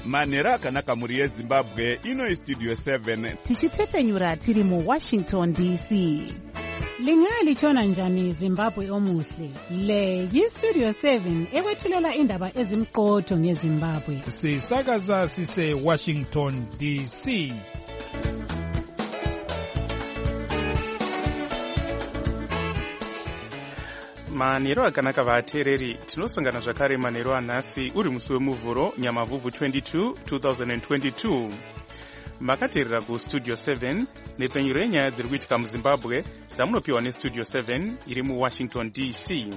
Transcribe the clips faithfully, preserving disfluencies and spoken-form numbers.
manhero akanaka mhuri yezimbabwe. Ino istudio seven tichitefenyura tiri muwashington D C. Lingalitshona njani Zimbabwe omuhle? Le yistudio seven ekwethulela indaba ezimqotho ngeZimbabwe. Sisakaza sise Washington D C. manhero akanaka vateereri, tinosangana zvakare manhero anhasi uri musi wemuvhuro nyamavhuvhu twenty-two twenty twenty-two. Makateerera kustudio seven nepfenyuro yenyaya dziri kuitika muzimbabwe dzamunopiwa nestudio seven iri muwashington D C.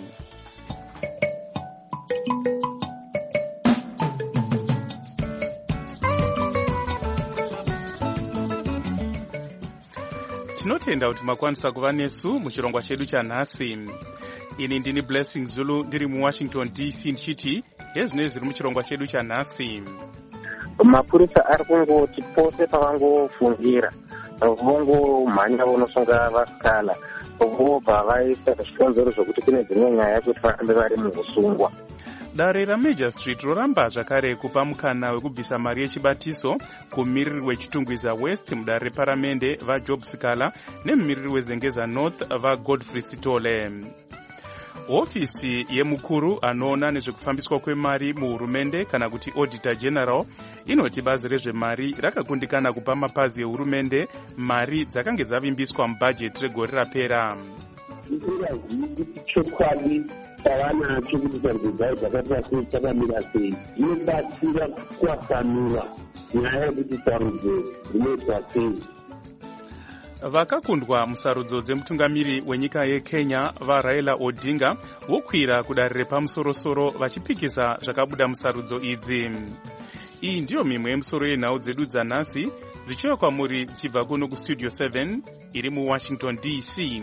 tinotenda kuti makwanisa kuva nesu muchirongwa chedu chanhasi. Ini ndini Blessing Zulu ndiri muwashington D C ndichiti hezvinoi zviri muchirongwa chedu chanhasi. Mapurisa ari kungoti pose pavangofungira vongomhanya vonosunga vasikala vobva vaisa zvikonzero zvokuti kune dzimwe nyaya kuti varambe vari muusungwa. Dare raMajor Street roramba zvakare kupa mukana wekubvisa mari yechibatiso kumumiriri wechitungwiza West mudare reparamende vaJob Sikala nemumiriri wezengeza North vaGodfrey Sitole. Hofisi yemukuru anoona nezvekufambiswa kwemari muhurumende kana kuti Auditor General inoti bazi rezvemari rakakundikana kupa mapazi ehurumende mari dzakange dzavimbiswa mubhajeti regore rapera. chokwadi tavanacho kuti sarudzo dzavo dzakati dzakamira sei inobatsira kuwasanura nyaya yekuti sarudzo dzinoitwa sei. Vakakundwa musarudzo dzemutungamiri wenyika yeKenya vaRaila Odinga vokwira kudare repamusorosoro vachipikisa zvakabuda musarudzo idzi. Iyi ndiyo mimwe yemusoro yenhau dzedu dzanhasi dzichiuya kwamuri dzichibva kuno kustudio seven iri muwashington D C.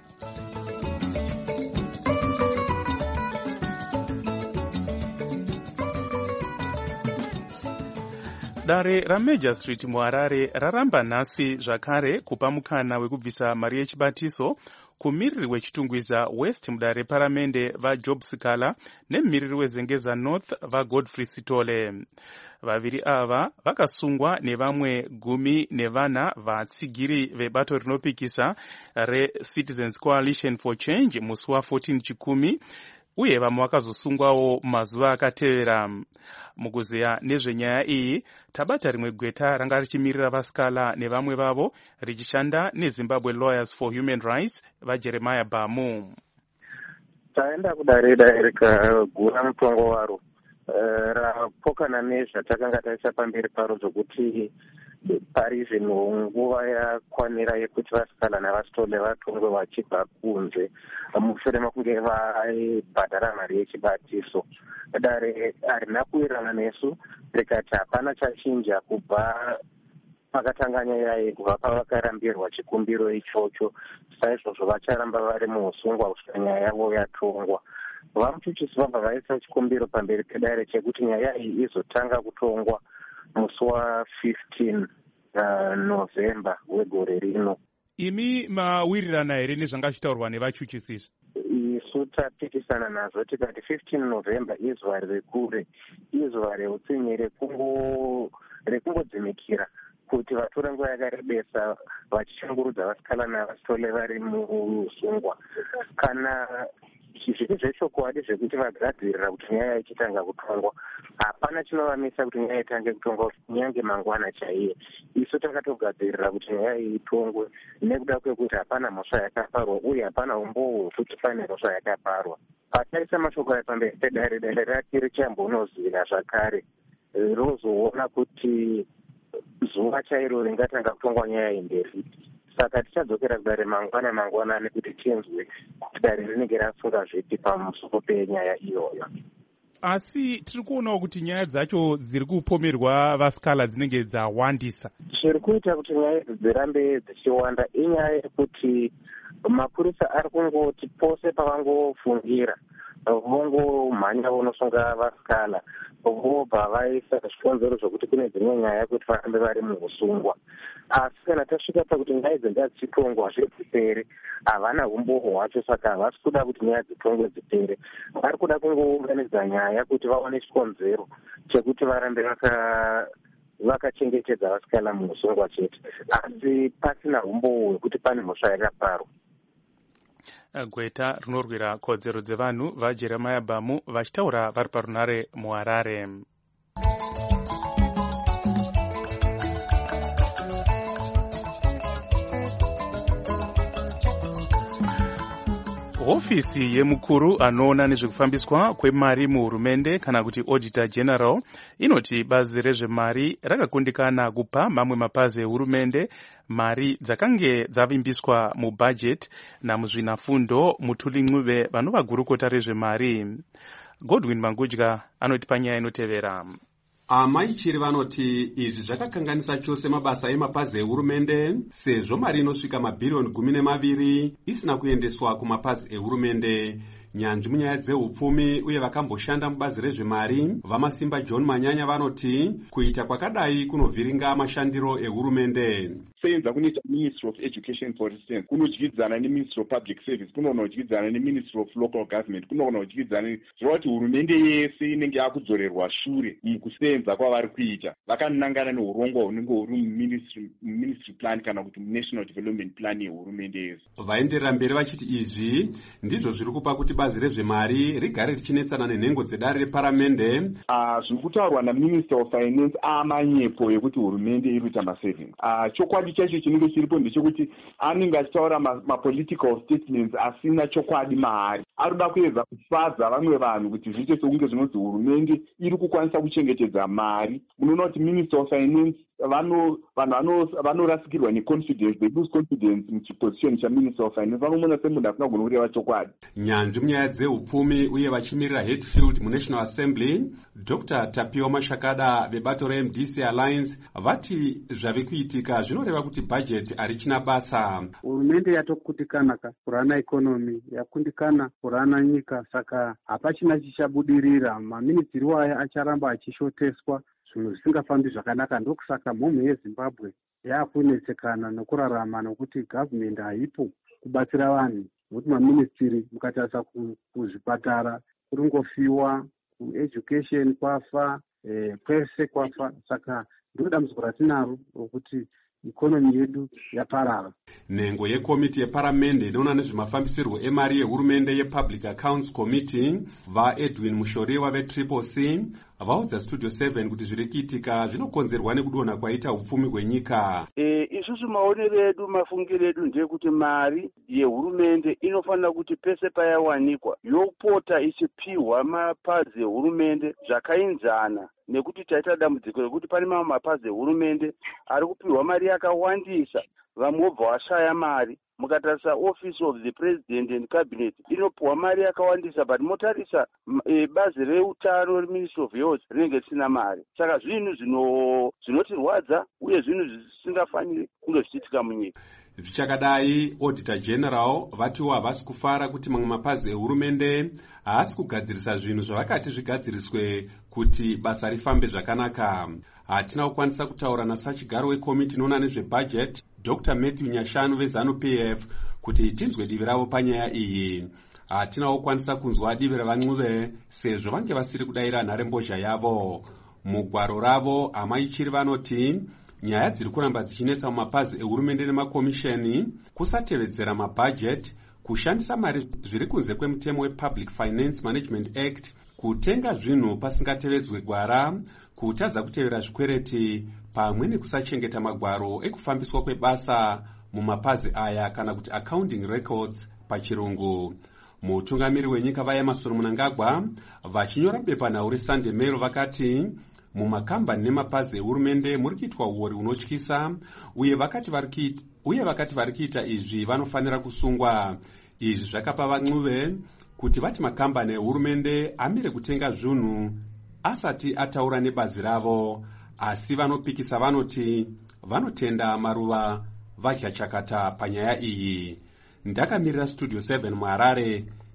Dare raMajor Street muHarare raramba nhasi zvakare kupa mukana wekubvisa mari yechibatiso kumumiriri wechitungwiza West mudare reparamende vaJob Sikala nemumiriri wezengeza North vaGodfrey Sitole. Vaviri ava vakasungwa nevamwe gumi nevana vatsigiri vebato rinopikisa reCitizens Coalition for Change musi wa14 chikumi uye vamwe vakazosungwawo mazuva akatevera. Mukuzeya nezvenyaya iyi tabata rimwe gweta ranga richimirira vasikala nevamwe vavo richishanda neZimbabwe Lawyers for Human Rights vaJeremiah Bamu. Taenda kudare dare rikagura mutongo waro rapokana nezvatakanga taisa pamberi paro zvokuti pari zvino nguva yakwanira yekuti vasikala navasitole vatongwe vachibva kunze mushure mekunge vaibhadhara mari yechibatiso. Dare harina kuwirirana nesu rikati hapana chachinja kubva pakatanga nyaya iyi kubva pavakarambirwa chikumbiro ichocho, saizvozvo vacharamba vari muusungwa kusvika nyaya yavo yatongwa. Vamuchuchisi vabva vaisa chikumbiro pamberi pedare chekuti nyaya iyi izotanga kutongwa musi wa15 November wegore rino. Imi mawirirana here nezvanga zvitaurwa nevachuchisi izvi? Isu tapikisana nazvo tikati fifteen November izuva rekure, izuva reutsinye rekungodzimikira kuti vatora nguva yakarebesa vachishungurudza vasikala navasitole vari muusungwa. Kana zviri zvechokwadi zvekuti vagadzirira kuti nyaya ichitanga kutongwa, hapana chinovamisa kuti nyaya itange kutongwa kunyange mangwana chaiye. Isu takatogadzirira kuti nyaya itongwe nekuda kwekuti hapana mhosva yakaparwa uye hapana umboo hwekuti pane mhosva yakaparwa. Pataisa mashoko aya pamberi pedare, dare rake richambonozira zvakare rozoona kuti zuva chairo ringatanga kutongwa nyaya iyi nderipi. Saka tichadzokera kudare mangwana mangwana nekuti tinzwe kuti dare rinenge rafunga zvipi pamusoro penyaya iyoyo. Asi tiri kuonawo kuti nyaya dzacho dziri kupomerwa vasikala dzinenge dzawandisa. Zviri kuita kuti nyaya idzi dzirambe dzichiwanda inyaya yekuti mapurisa ari kungoti pose pavangofungira vongomhanya vonosunga vasikana vobva vaisa zvikonzero zvokuti kune dzimwe nyaya kuti varambe vari muusungwa. Asi kana tasvika pakuti nyaya idzi ngadzichitongwa zvedzipere, havana umboho hwacho, saka havasi kuda kuti nyaya dzitongwe dzipere. Vari kuda kungounganidza nyaya kuti vaone chikonzero chekuti varambe vaka vakachengetedza vasikana muusungwa chete, asi pasina umboho hwekuti pane mhosva yakaparwa. Gweta rinorwira kodzero dzevanhu vaJeremiah Bamu vachitaura vari parunare muHarare. Hofisi yemukuru anoona nezvekufambiswa kwemari muhurumende kana kuti Auditor General inoti bazi rezvemari rakakundikana kupa mamwe mapazi ehurumende mari dzakange dzavimbiswa mubudget namuzvinafundo muTulin'uve vanova gurukota rezvemari. Godwin Mangudya anoti panyaya inotevera. Amaichiri vanoti izvi zvakakanganisa chose mabasa emapazi ehurumende sezvo mari inosvika mabhiriyoni gumi nemaviri isina kuendeswa kumapazi ehurumende. Nyanzvi munyaya dzeupfumi uye vakamboshanda mubazi rezvemari Vamasimba John Manyanya vanoti kuita kwakadai kunovhiringa mashandiro ehurumende. Seyenza kunoita Ministry of Education for instance, kunodyidzana neMinistry of Public Service, kunodyidzana neMinistry of Local Government, kunodyidzana zvoti hurumende yese inenge yakudzorerwa shure mukusenza kwavari kuita. Vakanangana neurongo hunenge huri muministry ministry plan kana kuti National Development Plan yehurumende yese. Vaenderera mberi vachiti izvi ndizvo zviri kupa kuti bazi rezvemari rigare richinetsana nenhengo dzedare reparamende. Ah, zviri kutaurwa naMinister of Finance amanyepo yekuti hurumende iri kuita masavings. Ah, chokwadi chacho chinenge chiripo ndechekuti anenge achitaura mapolitical statements asina chokwadi maari. Arikuda kuedza kufadza vamwe vanhu kuti zviite sekunge zvinonzi hurumende iri kukwanisa kuchengetedza mari. Munoona kuti Minister of Finance vano vanhu vanorasikirwa neconfidence, they lose confidence muchiposition chaMinister of Finance. Vanomona semunhu asina kugona kureva chokwadi. Nyanzvi munyaya dzeupfumi uye vachimirira Hatfield muNational Assembly, Doctor Tapio Mashakada vebato reM D C Alliance vati zvave kuitika zvinoreva kuti budget harichina basa. Hurumende yatokutikana kurana economy, yakundikana kurana nyika, saka hapachina chichabudirira. Maministeri waya acharamba achishoteswa, zvinhu zvisingafambi zvakanaka. Ndokusaka mhomho yeZimbabwe yakunetsekana nokurarama nokuti government haipo kubatsira vanhu. Nokuti maministeri mukatarisa kuzvipatara kuringofiwa, kueducation kwafa, eh, kwese kwafa. Saka ndiro dambudziko ratinaro rokuti ikonomi yedu yaparara. Nhengo yekomiti yeparamende inoona nezvemafambisirwo emari yehurumende yePublic Accounts Committee vaEdwin Mushoriwa veTriple C vaudza Studio seven kuti zviri kuitika zvinokonzerwa nekudonha kwaita upfumi hwenyika. E, isusu maonero edu, mafungiro edu ndeyekuti mari yehurumende inofanira kuti pese payawanikwa yopota ichipiwa mapazi ehurumende zvakainzana, nekuti taita dambudziko rekuti pane mamwe mapazi ehurumende ari kupiwa mari yakawandisa, vamwe vobva vashaya mari. Mukatarisa Office of the President and Cabinet inopiwa mari yakawandisa, but motarisa e, bazi reutano reMinistry of Health rinenge risina mari. Saka zvinhu zvino zvinotirwadza uye zvinhu zvisingafaniri kunge zvichiitika munyika. Zvichakadai, Auditor General vatiwo havasi kufara kuti mamwe mapazi ehurumende haasi kugadzirisa zvinhu zvavakati zvigadziriswe kuti basa rifambe zvakanaka. Hatina kukwanisa kutaura nasachigaro wekomiti inoona nezvebudget Doctor Matthew Nyashanu veZANU P F kuti tinzwe divi ravo panyaya iyi. Hatina kukwanisa kunzwa divi revaN'uve sezvo vange vasiri kudayira nharembozha yavo. Mugwaro ravo amaichiri vanoti nyaya dziri kuramba dzichinetsa mumapazi ehurumende nemakomisheni, kusatevedzera mabudget, kushandisa mari zviri kunze kwemutemo wePublic Finance Management Act, kutenga zvinhu pasingatevedzwe gwara, kutadza kutevera zvikwereti, pamwe nekusachengeta magwaro ekufambiswa kwebasa mumapazi aya kana kuti accounting records pachirungu. Mutungamiri wenyika vaEmmerson Mnangagwa vachinyora bepanhau reSunday Mail vakati mumakambani nemapazi ehurumende muri kuitwa uori unotyisa, uye vakati vari uye vakati vari kuita izvi vanofanira kusungwa. Izvi zvakapa vaN'uve kuti vati makambani ehurumende amire kutenga zvinhu asati ataura nebazi ravo, asi vanopikisa vanoti vanotenda maruva vadya chakata panyaya iyi. Ndakamirira Studio seven muHarare,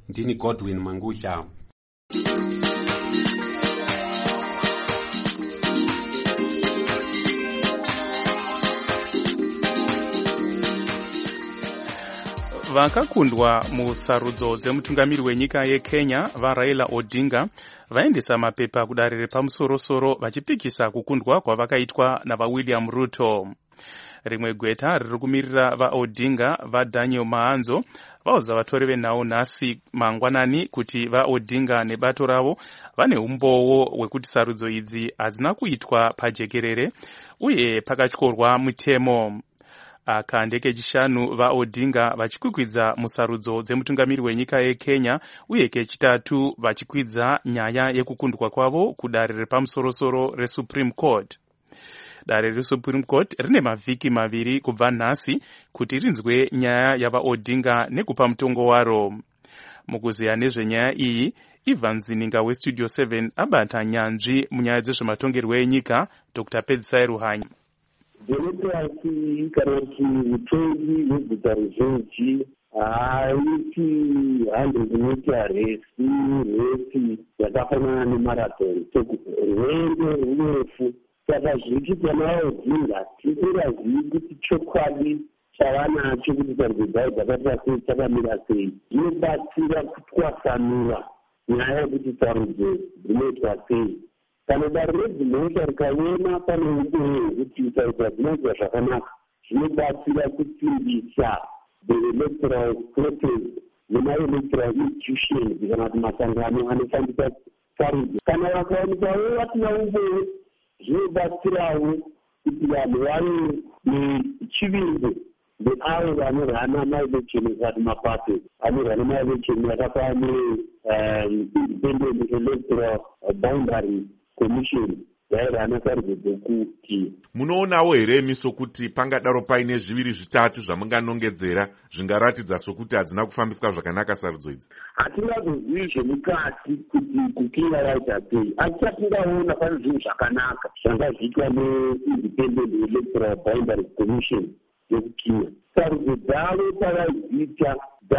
ndini Godwin Mangusha. Vakakundwa musarudzo dzemutungamiri wenyika yeKenya vaRaila Odinga vaendesa mapepa kudare repamusorosoro vachipikisa kukundwa kwavakaitwa navaWilliam Ruto. Rimwe gweta riri kumirira vaOdinga vaDaniel Maanzo vaudza vatori venhau nhasi mangwanani kuti vaOdinga nebato ravo vane umbowo hwekuti sarudzo idzi hadzina kuitwa pajekerere uye pakatyorwa mutemo. Aka ndekechishanu vaOdinga vachikwikwidza musarudzo dzemutungamiri wenyika yeKenya uye kechitatu vachikwidza nyaya yekukundwa kwavo kudare repamusorosoro reSupreme Court. Dare reSupreme Court rine mavhiki maviri kubva nhasi kuti rinzwe nyaya yavaOdinga nekupa mutongo waro. Mukuziya nezvenyaya iyi, Ivan Zininga weStudio seven abata nyanzvi munyaya dzezvematongerwo enyika Doctor Pedzisai Ruhanya. Demokrasi kana kuti utongi hweguta ruzhinji haiti hando dzinoita resi resi yakafanana nemarathon rwendo rurefu. Saka zvichiita navaOdinga tisingazii kuti chokwadi chavanacho kuti sarudzo dzavo dzakaita sei dzakamira sei. Zvinobatsira kutwasanura nyaya yekuti sarudzo dzinoitwa sei. Kana dare redzimhosva rikaona pane umboo hwekuti sarudzo dzinoitwa zvakanaka, zvinobatsira kusimbisa the electoral process nemaelectoral institutions kana kuti masangano anofambisa sarudzo. Kana vakaonekwawo vasina umboo, zvinobatsirawo kuti vanhu vave nechivimbo neavo vanorhana maelection kana mapato anorhana maelection yakafanana neindependent electoral boundary commission yairhana sarudzo dzokuti. Munoonawo here imi sokuti pangadaro paine zviviri zvitatu zvamunganongedzera zvingaratidza sokuti hadzina kufambiswa zvakanaka sarudzo idzi? Hatingazozivi zvemukati kuti kukinga yaita sei, asi chatingaona pane zvinhu zvakanaka zvanga zviitwa neindependent electoral boundary commission yekukinga. Sarudzo dzavo pavaidziita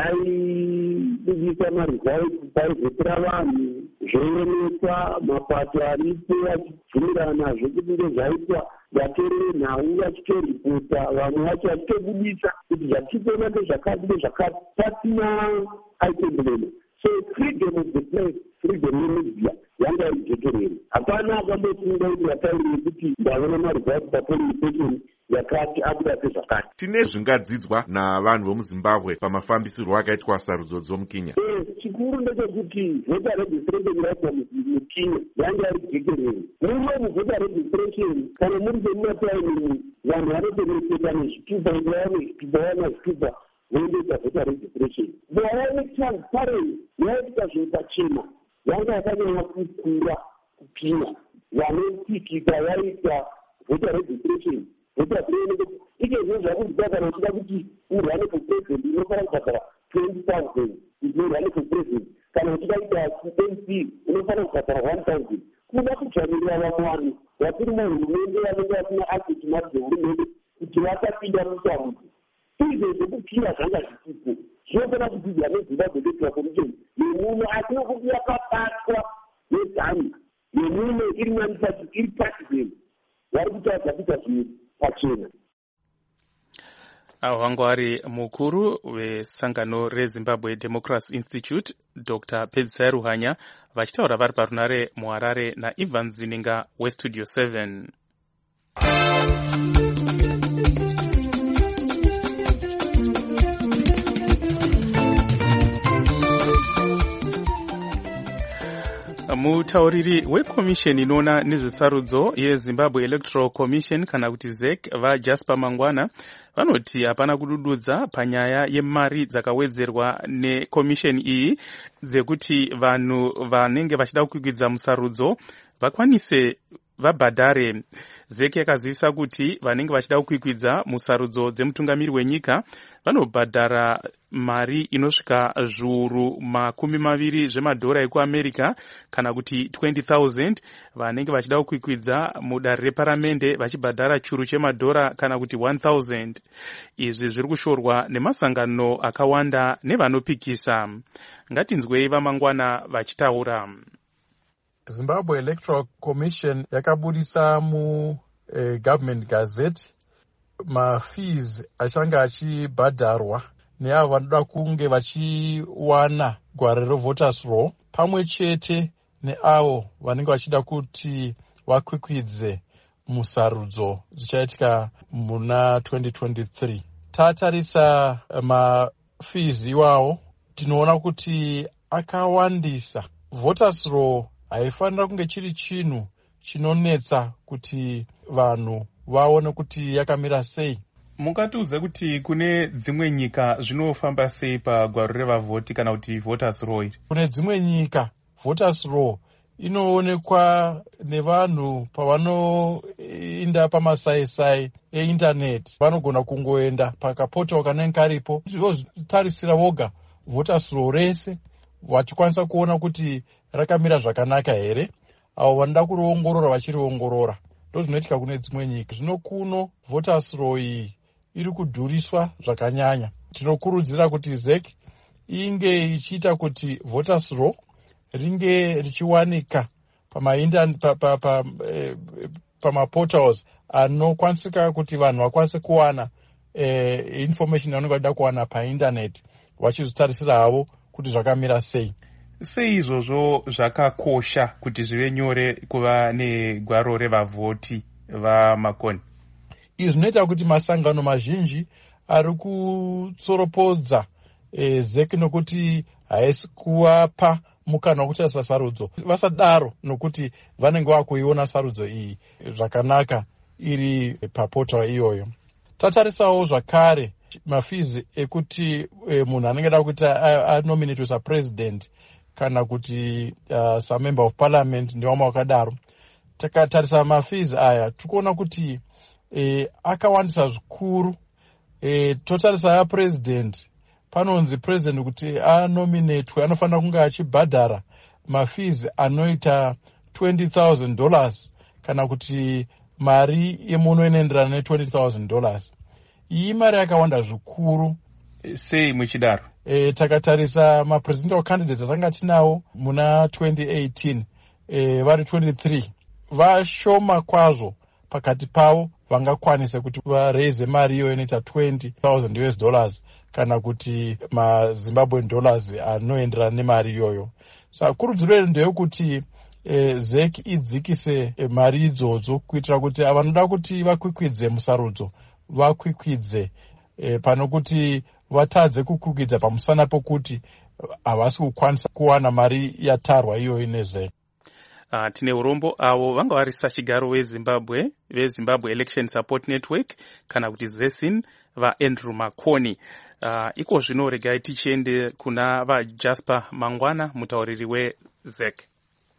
dzaibudisa marizauti, paizopera vanhu zvoonekwa, mapato aripo achibvumirana nazvo kuti ndezvaitwa, vatorere nhau vachitoripota, vamwe vacho vachitobudisa kuti zvatitoona ndezvakati ndezvakati, pasina aitenderere. So freedom of the place, freedom yemedia yanga ijekerere. Hapana akambosunga kuti vataurire kuti ndaona marizauti papoling station yakati abuda sezvakati. Tine zvingadzidzwa navanhu vomuZimbabwe pamafambisirwo akaitwa sarudzo dzomuKenya? Chikuru ndechekuti voter registration yaitwa muKenya yanga iri jekerere. Muno muvoter registration kana muri semumataini vanhu vanotoneseka nezvitupa, vaone zvitupa, vaona zvitupa voendeita voter registration. Vaone transparent yaitwa zvepachena yanga yakanyanya kukura kupina. Vanotikita vaita voter registration voter training ikezvo zvakuziva kana uchida kuti urhane for president unofanira kubhadhara twenty thousand kuti urhane for president. Kana uchida kuita M P unofanira kubhadhara one thousand. Kuda kudzvamirira vamwe vanhu vatiri muhurumende vanenge vasina access mari dzehurumende kuti vasapinda musarudzo. Izvo zvokukira zvanga zvisipo zvinofanira kudzidzwa neZimbabwe Electoral Commission nemuno, asi nokuti yakabatwa nezanu nemuno iri manifesto iri partisan vari kutaura kuita zvinhu pachena. Avo vanga vari mukuru wesangano reZimbabwe Democracy Institute Doctor Pedzisai Ruhanya vachitaura vari parunare muHarare naIvan Zininga weStudio seven. Mutauriri wekomisheni inoona nezvesarudzo yeZimbabwe Electoral Commission kana kuti Z E C vaJasper Mangwana vanoti hapana kudududza panyaya yemari dzakawedzerwa nekomisheni iyi dzekuti vanhu vanenge vachida kukwikwidza musarudzo vakwanise vabhadhare. zeki yakazivisa kuti vanenge vachida kukwikwidza musarudzo dzemutungamiri wenyika vanobhadhara mari inosvika zviuru makumi maviri zvemadhora ekuamerica kana kuti twenty thousand. vanenge vachida kukwikwidza mudare reparamende vachibhadhara churu chemadhora kana kuti one thousand. izvi zviri kushorwa nemasangano akawanda nevanopikisa. ngatinzwei vamangwana vachitaura. Zimbabwe Electoral Commission yakabudisa mu eh, government gazette mafees achanga achibhadharwa neavo vanoda kunge vachiwana gwaro revoters roll pamwe chete neavo vanenge vachida kuti vakwikwidze musarudzo dzichaitika muna twenty twenty-three. tatarisa mafees iwawo tinoona kuti akawandisa. Voters roll haifanira kunge chiri chinhu chinonetsa kuti vanhu vaone kuti yakamira sei. Mungatiudza kuti kune dzimwe nyika zvinofamba sei pagwaro revavhoti kana kuti voters roll? Kune dzimwe nyika voters roll inoonekwa nevanhu pavanoenda pamasaisai eindaneti. Vanogona kungoenda pakapoto kanenge karipo vozitarisira voga voters roll rese vachikwanisa kuona kuti rakamira zvakanaka here. Avo vanoda kuriongorora vachiriongorora. Ndozvinoitika kune dzimwe nyika. Zvino kuno voters roll iyi iri kudhuriswa zvakanyanya. Tinokurudzira kuti Z E C inge ichiita kuti voters roll ringe richiwanika pamaportals pa, pa, pa, eh, pamaportals anokwanisika kuti vanhu vakwanise kuwana eh, information yavanenge vachida kuwana paindaneti vachizotarisira havo kuti zvakamira sei. Sei izvozvo zvakakosha kuti zvive nyore kuva negwaro revavhoti vamakoni? Izvi zvinoita kuti masangano mazhinji ari kutsoropodza e, Z E C nokuti haisi kuvapa mukana wekutarisa sarudzo. Vasadaro nokuti vanenge vakuiona sarudzo iyi zvakanaka iri paportal iyoyo. Tatarisawo zvakare mafizi ekuti e, munhu anenge da kuti anominatwe sapresident kana kuti uh, samember of parliament ndewama wakadaro. Takatarisa mafizi aya tikuona kuti e, akawandisa zvikuru. E, totarisa ya president panonzi president kuti anominatwe anofanira kunge achibhadhara mafizi anoita twenty thousand dollars kana kuti mari yemuno inoenderana ne twenty thousand dollars. Iyi mari yakawanda zvikuru. Sei muchidaro? E, takatarisa mapresidential candidates atanga tinawo muna twenty eighteen e, vari twenty-three vashoma kwazvo pakati pavo vangakwanise kuti vareze mari iyo inoita twenty thousand US dollars kana kuti maZimbabwean dollars anoenderana nemari iyoyo. Saka kurudziro yedu ndeyekuti e, Z E C idzikise e, mari idzodzo kuitira kuti vanoda kuti vakwikwidze musarudzo vakwikwidze e, pano kuti vatadze kukwikidza pamusana pokuti havasi kukwanisa kuwana mari yatarwa iyoyo neZ E C. Uh, tine urombo avo vanga vari sachigaro wezimbabwe vezimbabwe election support network kana kuti zesin vaandrew makoni. Uh, iko zvino regai tichiende kuna vaJasper Mangwana mutauriri weZ E C.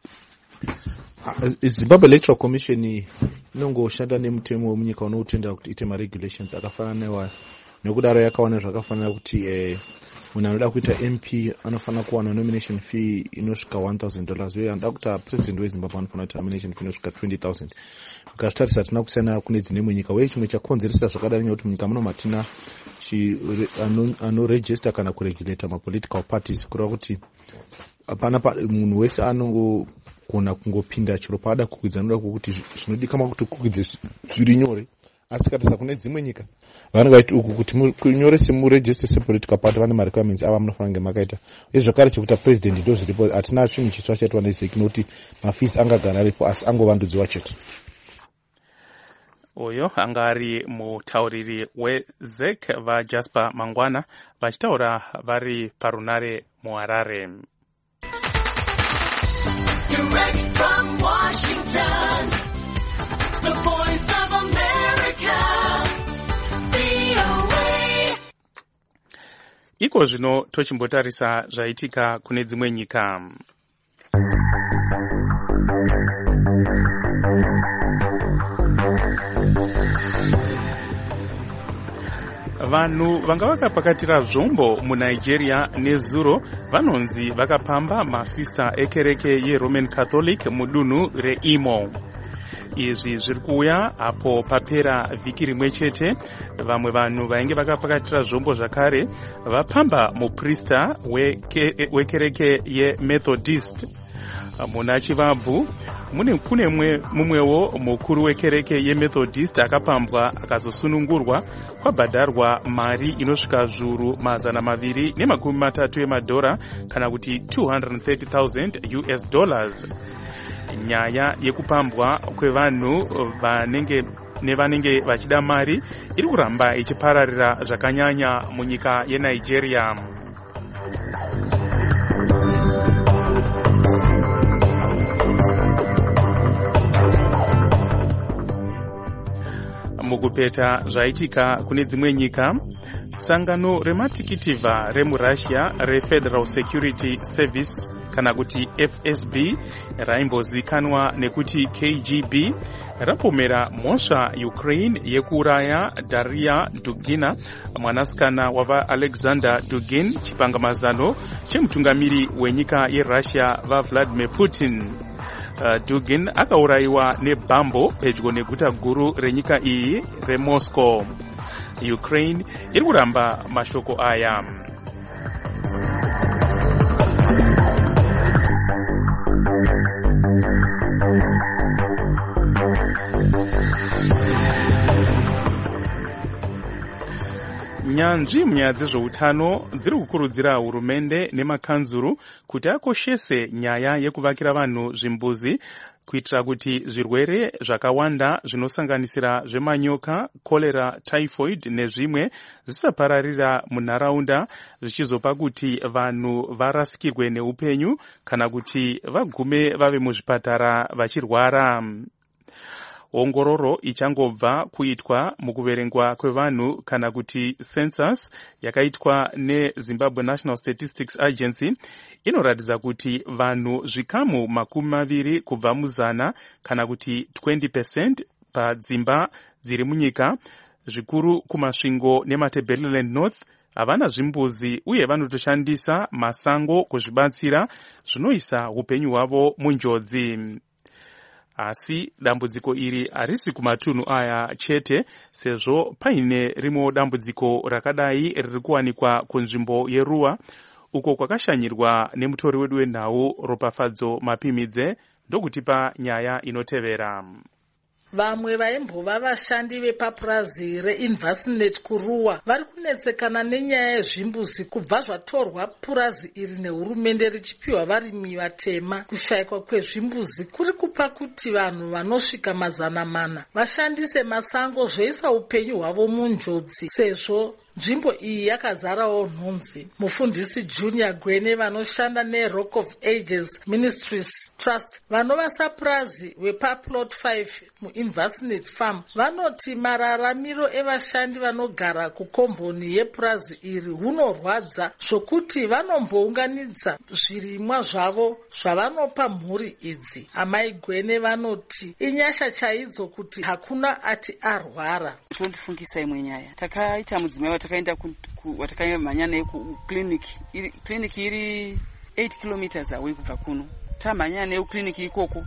Uh, Zimbabwe Electoral Commission inongoshanda nemutemo wemunyika unoutendera kuti ite maregulations akafanana newayo. Nekudaro yakawana zvakafanira kuti eh, munhu anoda kuita M P anofanira kuwana nomination fee inosvika one thousand dollars uye anoda kuita president weZimbabwe anofanira kuita nomination fee inosvika twenty thousand. Ukazvitarisa hatina kusiyana kune dzine imwe nyika uye chimwe chakonzeresa zvakadaro nekuti munyika muno matina anoregister kana kuregulata mapolitical parties kureva kuti hapana munhu wese anongogona kungopinda chiro paada kukwidza anoda kuti zvinodikama kuti kukwidze zviri nyore. Asi tikatarisa kune dzimwe nyika vanenge vachiti uku kuti kunyorese muregister sepolitical party vane marequirements ava munofanira kunge makaita. Uye zvakare chekuita president ndo zviripo hatina chinhu chiswa chaitwa neZ E C nekuti mafees angagara aripo asi angovandudziwa chete. Oyo anga ari mutauriri weZ E C vaJasper Mangwana vachitaura vari parunare muHarare. Direct from Washington, the voice of America, V O A. Iko zvino tochimbotarisa zvaitika kune dzimwe nyika. vanhu vanga vakapakatira zvombo munigeria nezuro vanonzi vakapamba masista ekereke yeroman catholic mudunhu reImo. Izvi zviri kuuya apo papera vhiki rimwe chete vamwe vanhu vainge vakapakatira zvombo zvakare vapamba muprista wekereke yemethodist. Muna chivabvu mune kune mumwewo mukuru wekereke yemethodist akapambwa akazosunungurwa kwabhadharwa mari inosvika zviuru mazana maviri nemakumi matatu emadhora kana kuti two hundred thirty thousand U S dollars. Nyaya yekupambwa kwevanhu vanenge nevanenge vachida mari iri kuramba ichipararira zvakanyanya munyika yeNigeria. Mukupeta zvaitika kune dzimwe nyika, sangano rematikitivha remuRussia reFederal Security Service kana kuti F S B raimbozikanwa nekuti K G B rapomera mhosva Ukraine yekuuraya Daria Dugina, mwanasikana wava Alexander Dugin, chipangamazano chemutungamiri wenyika yeRussia vaVladimir Putin. Uh, Dugin akaurayiwa nebhambo pedyo neguta guru renyika iyi reMoscow. Ukraine iri kuramba mashoko aya. Nyanzvi munyaya dzezveutano dziri kukurudzira hurumende nemakanzuru kuti akoshese nyaya yekuvakira vanhu zvimbuzi kuitira kuti zvirwere zvakawanda zvinosanganisira zvemanyoka, kolera, typhoid nezvimwe zvisapararira munharaunda zvichizopa kuti vanhu varasikirwe neupenyu kana kuti vagume vave muzvipatara vachirwara. Ongororo ichangobva kuitwa mukuverengwa kwevanhu kana kuti census yakaitwa neZimbabwe National Statistics Agency inoratidza kuti vanhu zvikamu makumi maviri kubva muzana kana kuti twenty percent padzimba dziri munyika zvikuru kumasvingo nematebeleland north havana zvimbuzi uye vanotoshandisa masango kuzvibatsira zvinoisa upenyu hwavo munjodzi. Asi dambudziko iri harisi kumatunhu aya chete, sezvo paine rimwe dambudziko rakadai riri kuwanikwa kunzvimbo yeRuwa uko kwakashanyirwa nemutori wedu wenhau Ropafadzo Mapimidze ndokutipa nyaya inotevera. Vamwe vaimbova vashandi vepapurazi reInvestnet kuRuwa vari kunetsekana nenyaya yezvimbuzi kubva zvatorwa purazi iri nehurumende richipiwa varimi vatema. Kushayikwa kwezvimbuzi kuri kupa kuti vanhu vanosvika mazana mana vashandise masango zvoisa upenyu hwavo munjodzi sezvo nzvimbo iyi yakazarawo nhunzi. Mufundisi Junior Gwene vanoshanda neRock of Ages Ministries Trust vanova sapurazi wepaplot five muInvestnet Farm vanoti mararamiro evashandi vanogara kukomboni yepurazi iri hunorwadza zvokuti vanombounganidza zvirimwa zvavo zvavanopa mhuri idzi. Amai Gwene vanoti inyasha chaidzo kuti hakuna ati arwara. Tondifungisa imwe nyaya takaita mudzimai takaenda watakanyamhanya naye kukliniki. Kliniki iri eight kilometers away kubva kuno. Tamhanya naye kukliniki ikoko.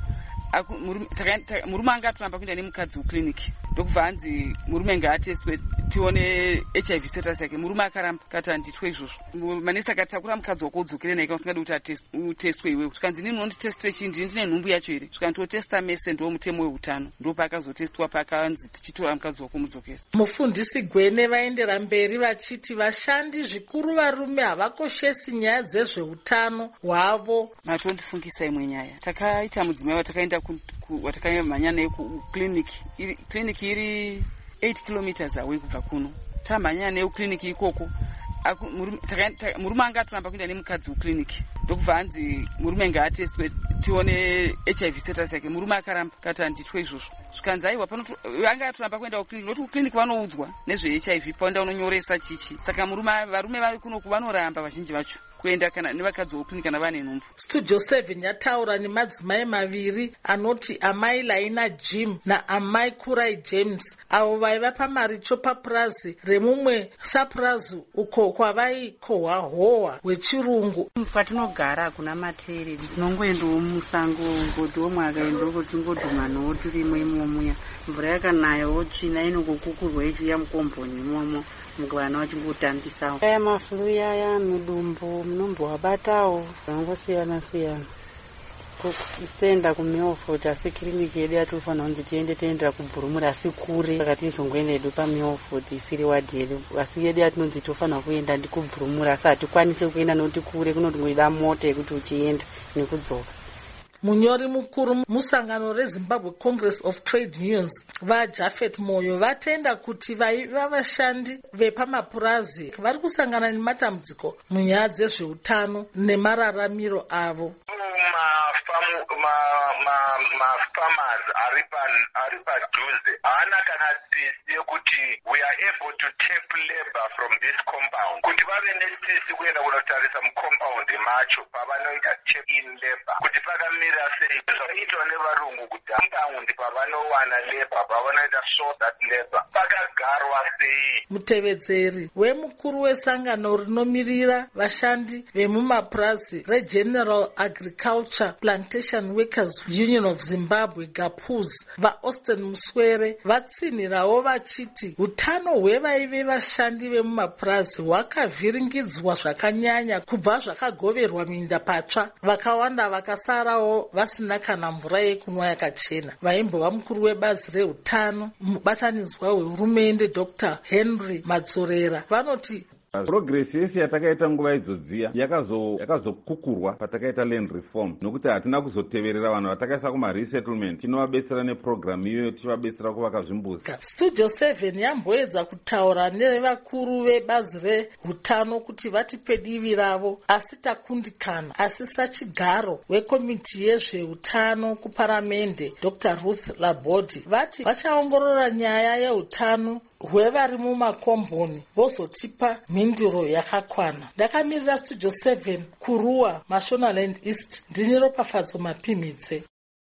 Murume anga atoramba kuenda nemukadzi kukliniki. Ndokubva hanzi murume ngaatestwe tione H I V status yake. Murume akaramba kati handitwe izvozvo. Manesi akati takura mukadzi wako udzokere naye kana usingadi kuti utestwe iwewe. Zvikanzi ndini unonditestire chii, ndini ndine nhumbu yacho here. Zvikandotesta mese ndo mutemo weutano. Ndo paakazotestwa pakanzi tichitora mukadzi wako mudzokere. Mufundisi Gwene vaendera mberi vachiti vashandi zvikuru varume havakoshesi nyaya dzezveutano hwavo. Matondifungisa imwe nyaya takaita mudzimai watakaenda watakanyamhanya naye kukliniki. Kliniki iri eight kilometers away kubva kuno. Tamhanya naye kukliniki ikoko. Murume anga atoramba kuenda nemukadzi kukliniki. Ndokubva hanzi murume ngaatestwe tione H I V status yake. Murume akaramba kati handitwe izvozvo. Zvikanzi aiwa anga atoramba kuenda kukliniki nokuti kukliniki vanoudzwa nezve H I V paenda unonyoresa chichi. Saka murume varume vari kuno vanoramba vazhinji vacho. kuenda kana nevakadzi vouclinic kana vane nhumbu. Studio seven yataura nemadzimai maviri anoti amai Laina Jim naamai Kurai James avo vaiva pamaricho papurazi remumwe sapurazi uko kwavaikohwa hohwa hwechirungu. Kwatinogara hakuna matere, tinongoendawo musango ngodhiwo mwakaendoko tingodhumanawo tirimo imomuya. Mvura yakanayawo tsvina inongokukurwa ichiuya mukomboni imomo mukuvana vachingotambisawo. Aya mafuru yaya mudumbu munombovabatawo zvangosiyana siyana. Kuenda kuMilford asi kiriniki yedu yatofanira kunzi tiende toendera kuBhurumuri asi kure, saka tizongoenda hedu paMilford isiri wadhi yedu, asi yedu yatinonzi tofanira kuenda ndikuBhurumuri asi hatikwanisi kuenda nokuti kure kunotongoida mota yekuti uchienda nekudzoka. Munyori mukuru musangano reZimbabwe Congress of Trade Unions vaJafet Moyo vatenda kuti vaiva vashandi vepamapurazi vari kusangana nematambudziko munyaya dzezveutano nemararamiro avo. Mafarmers ari padhuze haana kana tsitsi yekuti we are able to take labor from this compound, kuti vave netsitsi kuenda kunotarisa mucompound macho pavanoita check in labor kuti pakamira sei. Zvakaitwa nevarungu kuti compound pavanowana labor pavanoita show that labor pakagarwa sei. Mutevedzeri wemukuru wesangano rinomirira vashandi vemumapurazi reGeneral Agriculture Plantation Workers Union of Zimbabwe GAPUZ vaAustin Muswere vatsinhirawo vachiti utano hwevaive vashandi vemumapurazi hwakavhiringidzwa zvakanyanya kubva zvakagoverwa minda patsva, vakawanda vakasarawo vasina kana mvura yekunwa yakachena. Vaimbova mukuru webazi reutano mubatanidzwa wehurumende Dr Henry Madzorera vanoti progress yese yatakaita nguva idzodziya yakazokukurwa patakaita land reform, nokuti hatina kuzoteverera vanhu vatakaisa kumaresettlement. Tinovabetsera neprogramu iyoyo tichivabetsera kuvaka zvimbuzi. Studio seven yamboedza kutaura nevakuru vebazi reutano kuti vatipe divi ravo asi takundikana. Asi sachigaro wekomiti yezveutano kuparamende Dr Ruth Labodi vati vachaongorora nyaya yeutano hwevari mumakomboni vozotipa mhinduro yakakwana. Ndakamirira Studio seven kuruwa Mashonaland East, ndini Ropafadzo Mapimidze.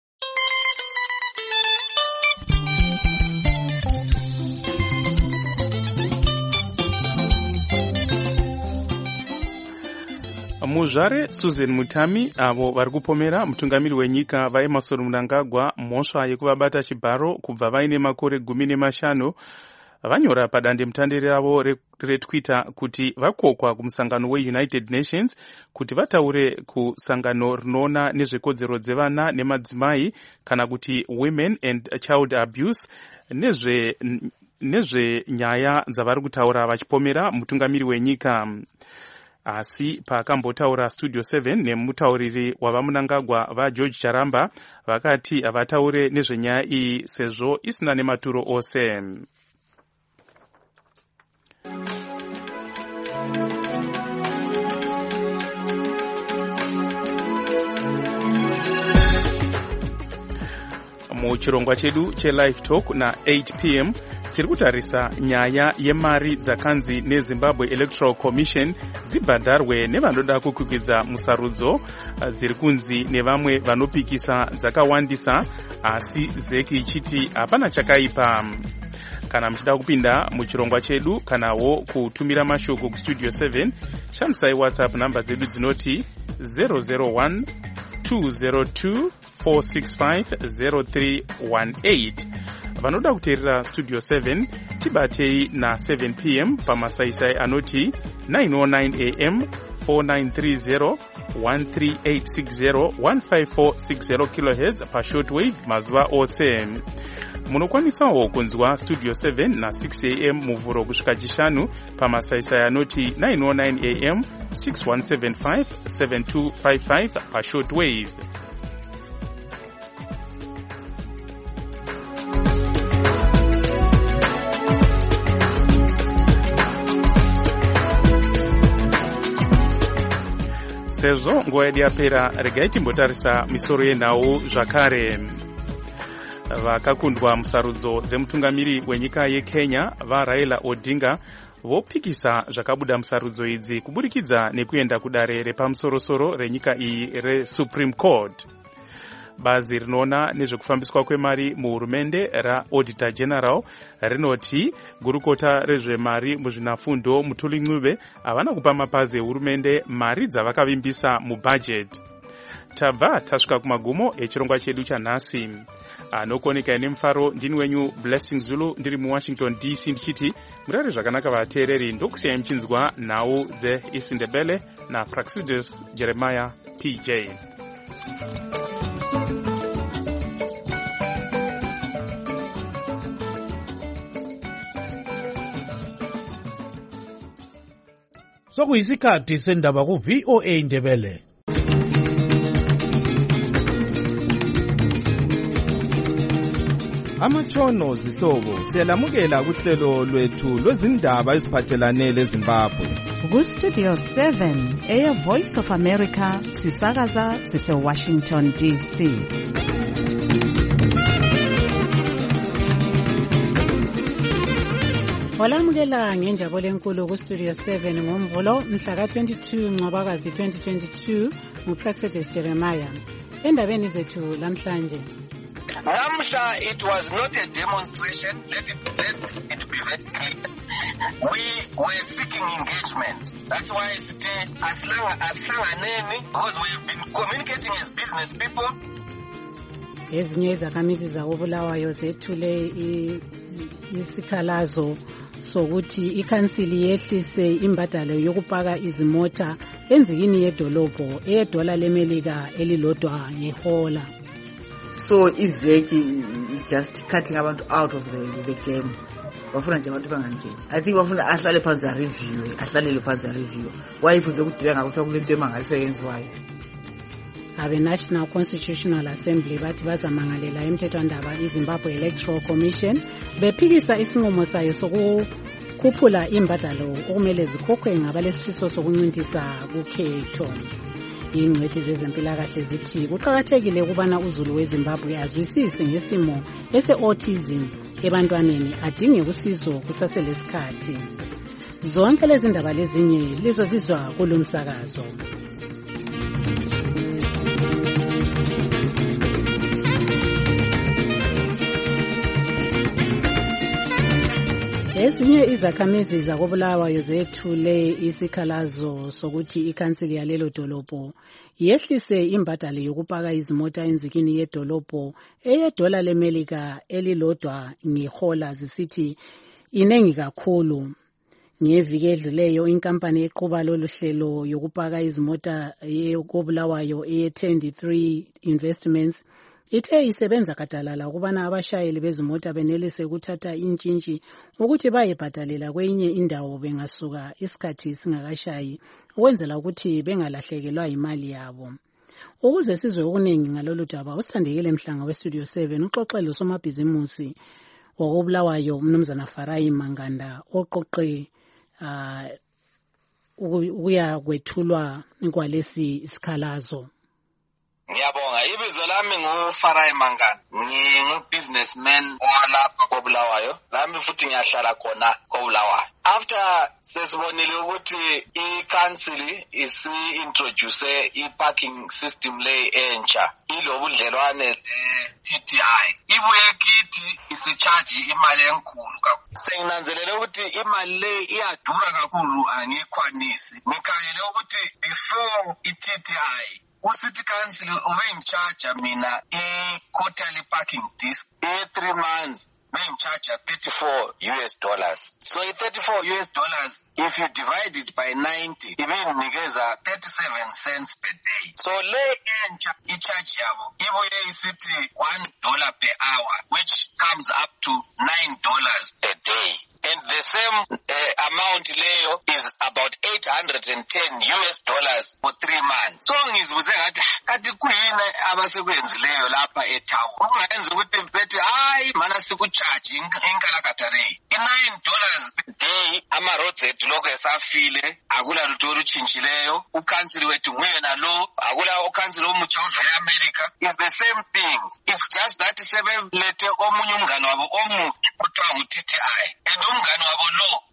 Muzvare Susan Mutami avo vari kupomera mutungamiri wenyika vaEmmerson Mnangagwa mhosva yekuvabata chibharo kubva vaine makore gumi nemashanu vanyora padande mutandire ravo retwitter kuti vakokwa kumusangano weUnited Nations kuti vataure kusangano rinoona nezvekodzero dzevana nemadzimai kana kuti Women and Child Abuse nezve nezvenyaya dzavari kutaura vachipomera mutungamiri wenyika. Asi pakambotaura Studio seven nemutauriri wavaMnangagwa vaGeorge Charamba vakati havataure nezvenyaya iyi sezvo isina nematuro ose. Muchirongwa chedu cheLive Talk na eight p m tiri kutarisa nyaya yemari dzakanzi neZimbabwe Electoral Commission dzibhadharwe nevanoda kukwikwidzwa musarudzo dziri kunzi nevamwe vanopikisa dzakawandisa, asi zeki ichiti hapana chakaipa. Kana muchida kupinda muchirongwa chedu kanawo kutumira mashoko kuStudio seven, shandisai WhatsApp namba dzedu dzinoti zero zero one two zero two four six five zero three one eight. Vanoda kuteerera Studio seven tibatei na seven p m pamasaisai anoti nine oh nine a m four nine three zero one three eight six zero one five four six zero kilohertz pashortwave mazuva ose. Munokwanisawo kunzwa Studio seven na six a m muvhuro kusvika chishanu pamasaisai anoti nine oh nine a m six one seven five seven two five five pashortwave. Sezvo nguva yedu yapera, regai timbotarisa misoro yenhau zvakare. Vakakundwa musarudzo dzemutungamiri wenyika yeKenya vaRaila Odinga vopikisa zvakabuda musarudzo idzi kuburikidza nekuenda kudare repamusorosoro renyika iyi resupreme court. Bazi rinoona nezvekufambiswa kwemari muhurumende raauditor general rinoti gurukota rezvemari muzvinafundo Mutuli Ncube havana kupa mapazi ehurumende mari dzavakavimbisa mubhajeti. Tabva tasvika kumagumo echirongwa chedu chanhasi. Anokoneka ine mufaro ndini wenyu Blessing Zulu ndiri muWashington D C ndichiti murare zvakanaka vateereri, ndokusiyai muchinzwa nhau dzeIsindebele naPraxidus Jeremiah P J. Sokuyisikhathi sendaba ku V O A Ndebele. Amatshono zihlobo siyalamukela kuhlelo lwethu lwezindaba eziphathelane leZimbabwe. Ku Studio seven eya Voice of America sisakaza sise Washington D C. Walamukela ngenjabulo enkulu ku Studio seven ngomvulo mhla ka twenty-two Ncwabakazi twenty twenty-two nguPraxidus Jeremiah. Endabeni zethu lamhlanje. Namhla, it was not a demonstration. Let it, let it be very clear. We were seeking engagement. That's why today, as long as long because we've been communicating as business people. Ezinye izakhamizi zakobulawayo zethule isikhalazo sokuthi ikhansili yehlise imbadalo yokupaka izimota enzikini yedolobho eyedola lemelika elilodwa ngehola. So izeki is just cutting abantu out of the, the game. Bafuna nje abantu bangangeni. I think bafuna ahlale phansi a review, ahlalele phansi a review. Wayifunze ukudibeka ukuthi kulento emangalisa yenziwayo. Abe National Constitutional Assembly bathi bazamangalela emthethwandaba iZimbabwe Electoral Commission bephikisa isinqumo sayo sokukhuphula imbadalo okumele zikhokhwe ngabalesifiso sokuncintisa kukhetho. Ingcwethi zezempilakahle zithi kuqakathekile ukubana uzulu weZimbabwe azwisise ngesimo ese-autism ebantwaneni adinge usizo kusaselesikhathi. Zonke lezi ndaba lezinye lizozizwa kulomsakazo. Ezinye izakhamizi zakobulawayo zethule isikhalazo sokuthi ikhansili yalelo dolobho yehlise imbadalo yokupaka izimota enzikini yedolobho eyedola lemelika elilodwa ngehola zisithi inengi kakhulu. Ngeviki edluleyo inkampani eqhuba lolu hlelo yokupaka izimota yekobulawayo eye twenty-three Investments ithe isebenza kadalala ukubana abashayeli bezimota benelise ukuthatha intshintshi ukuthi bayebhadalela kwenye indawo bengasuka isikhathi singakashayi ukwenzela ukuthi bengalahlekelwa imali yabo. Ukuze sizwe okuningi ngalolu daba usithandekile Mhlanga weStudio seven uxoxelo somabhizimusi wakobulawayo umnumzana Farai Manganda oqoqe uh, ukuya kwethulwa kwalesi isikhalazo. Ngiyabonga, ibizo lami nguFarai Manganda. Ngingu-businessman walapha koBulawayo. Lami futhi ngiyahlala khona koBulawayo. After sesibonile ukuthi i-council isi-introduce i-parking system le entsha, ilobudlelwane le-T T I. Ibuye kithi isi-charge imali enkulu kakhulu. Senginanzelele ukuthi imali le iyadura kakhulu angikhwanisi. Ngikhangele ukuthi before i-T T I uCity Council ube in charge mina i-quarterly parking disc e-three months may in charge thirty-four U S dollars. So thirty-four U S dollars, if you divide it by ninety, it means thirty-seven cents per day. So le entsha i-charge yabo ibuye isithi one dollar per hour, which comes up to nine dollars a day. And the same uh, amount leyo is about eight hundred ten U S dollars for three months. So ngizibuze ngathi kati kuyini abasekwenzileyo lapha etown. Ungayenza ukuthi bethi hayi mana sikucharge inkalakatare. nine dollars per day ama roads ethu lokho esafile akula lutho olutshintshileyo. uCouncil wethu nguyena lo akula uCouncil omutsha ovela America is the same things. It's just that sebelethe omunye umngane wabo omuhle kuthiwa ngu-T T I. And umngane wabo lo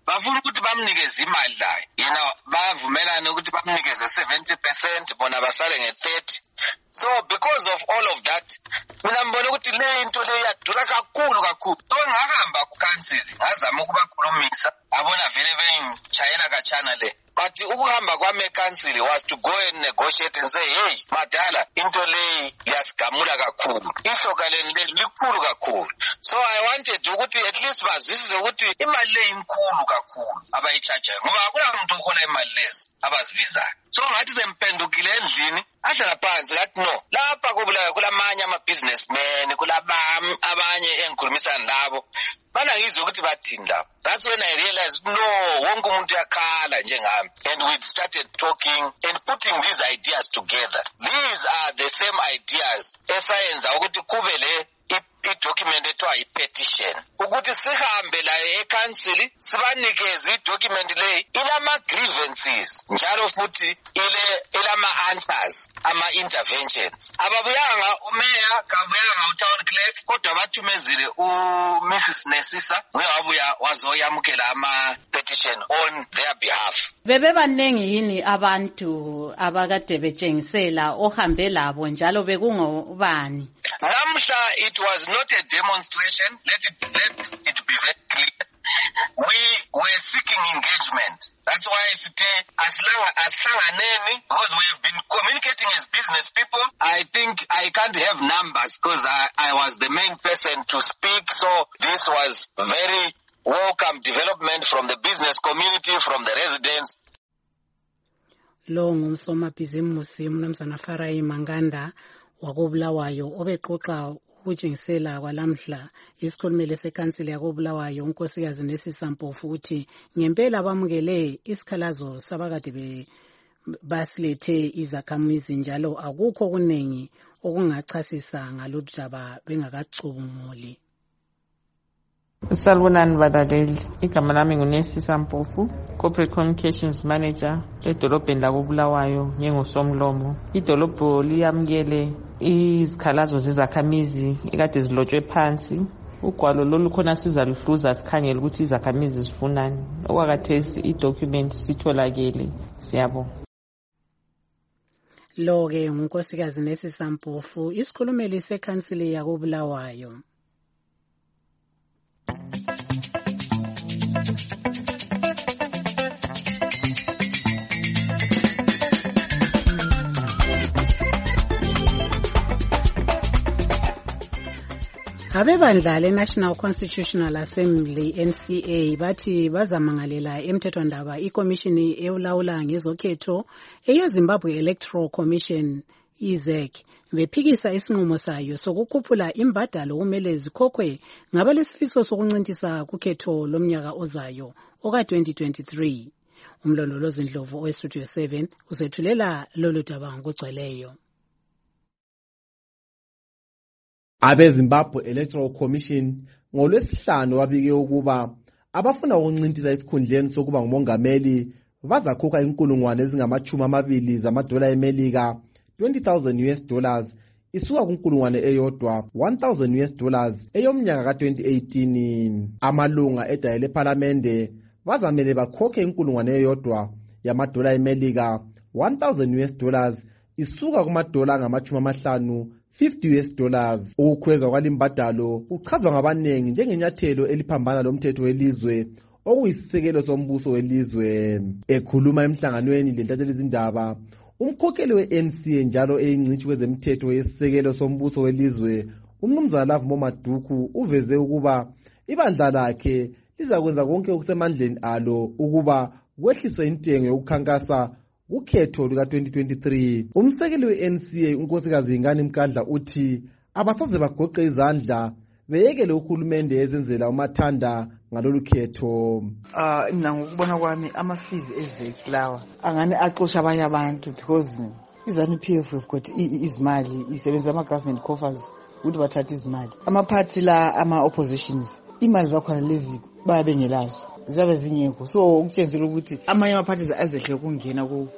bafuna ukuthi bamnikeze imali layo yena bavumelana ukuthi bamnikeze seventy percent bona basale nge-thirty. So because of all of that mina mbona ukuthi le into le yadura kakhulu kakhulu. So ngahamba ku-council ngazama ukubakhulumisa abona vele bengitshayela katshana le. But ukuhamba kwami e-council was to go and negotiate and say, hey, madala, into le yasigamula kakhulu. Ihloka leni likhulu kakhulu. So I wanted ukuthi at least bazwisise ukuthi imali le inkulu kakhulu abayichajayo. Ngoba akula muntu ohola imali lezi abazibizayo. So ngathi sempendukile endlini ahlala phansi ngathi no. Lapha kubulayo kulamanye ama-businessmen, kulabami abanye engikhulumisana nabo. Bana ngizwe ukuthi bathini lapho. That's when I realized no, wonke umuntu yakhala njengami. And we started talking and putting these ideas together. These are the same ideas esayenza ukuthi kube le i-document ethiwa i-petition ukuthi sihambe layo e-council sibanikeze i-document le ilama-grievances njalo futhi ile ilama-answers ama-interventions. Ababuyanga umeya kabuyanga u-town clerk kodwa bathumezile uMiss Nesisa nguye wabuya wazoyamukela ama-petition on their behalf. Bebebaningi yini abantu abakade betshengisela ohambe labo njalo bekungobani? Namhla it was not a demonstration. Let it, let it be very clear. We were seeking engagement. That's why I say, as long as Sanganeni, because we have been communicating as business people, I think I can't have numbers because I, I was the main person to speak. So this was very welcome development from the business community, from the residents. Lo ngumsomabhizimusi uMnumzana Farai Manganda wakobulawayo obeqoqa ukutshengisela kwalamhla isikhulumele sekhansili yakobulawayo unkosikazi Nesisa Mpofu uthi ngempela bamukele isikhalazo sabakade basilethe izakhamizi njalo akukho kunengi okungachasisa ngaludaba bengakacubunguli. Salbonani badaleli, igama lami nguNesisa Mpofu, Corporate Communications Manager edolobheni lakobulawayo ngengosomlomo. Idolobho liyamukele izikhalazo zezakhamizi ekade zilotshwe phansi. Ugwalo lolu khona sizalufluza sikhangele ukuthi izakhamizi zifunani. Okwakhathesi idocument sitholakele. Siyabonga. Lo ke ngunkosikazi Nesisa Mpofu, isikhulumeli sekhansili yakobulawayo. Abebandla le-National Constitutional Assembly N C A bathi bazamangalela emthethwandaba ikomishini elawula ngezokhetho eyeZimbabwe Electoral Commission I Z E C bephikisa isinqumo sayo sokukhuphula imbadalo kumele zikhokhwe ngabalesifiso sokuncintisa kukhetho lomnyaka ozayo oka twenty twenty-three. Umlondolozi Ndlovu oweStudio seven uzethulela lolu daba ngokugcweleyo. AbeZimbabwe Electoral Commission ngolwesihlanu wabike ukuba abafuna ukuncintisa isikhundleni sokuba ngumongameli bazakhokha inkulungwane ezingamachumi amabili zamadola eMelika twenty thousand U S dollars isuka kunkulungwane eyodwa one thousand U S dollars eyomnyaka ka twenty eighteen. Amalunga edaya lePhalamende bazamele bakhokhe inkulungwane eyodwa yamadola eMelika one thousand U S dollars isuka kumadola angamachumi amahlanu fifty U S dollars. Ukukhwezwa kwalimbadalo kuchazwa ngabanengi njengenyathelo eliphambana lomthetho welizwe okuyisisekelo sombuso welizwe. Ekhuluma emhlanganweni lentatheli izindaba, umkhokheli we-N C A njalo eyingcitshi kwezemthetho yesisekelo sombuso welizwe uMnumzana Love Momaduku uveze ukuba ibandla lakhe lizakwenza konke okusemandleni alo ukuba kwehliswe intengo yokukhankasa ukhetho luka twenty twenty-three. Umsekeli we-N C A unkosikazi Ingane Mkandla uthi abasoze bagoqe izandla beyekele uhulumende ezenzela umathanda ngalolu khetho. Ah mina ngokubona kwami ama-fees ezeki lawa angane axosha abanye abantu because izanu P F have got izimali isebenza ama-government coffers ukuthi bathathe izimali. Ama-party la ama-oppositions imali zakhona lezi bayabengelazo zabe zingekho, so ukutshenzela ukuthi amanye ama-parties azehle ukungena ku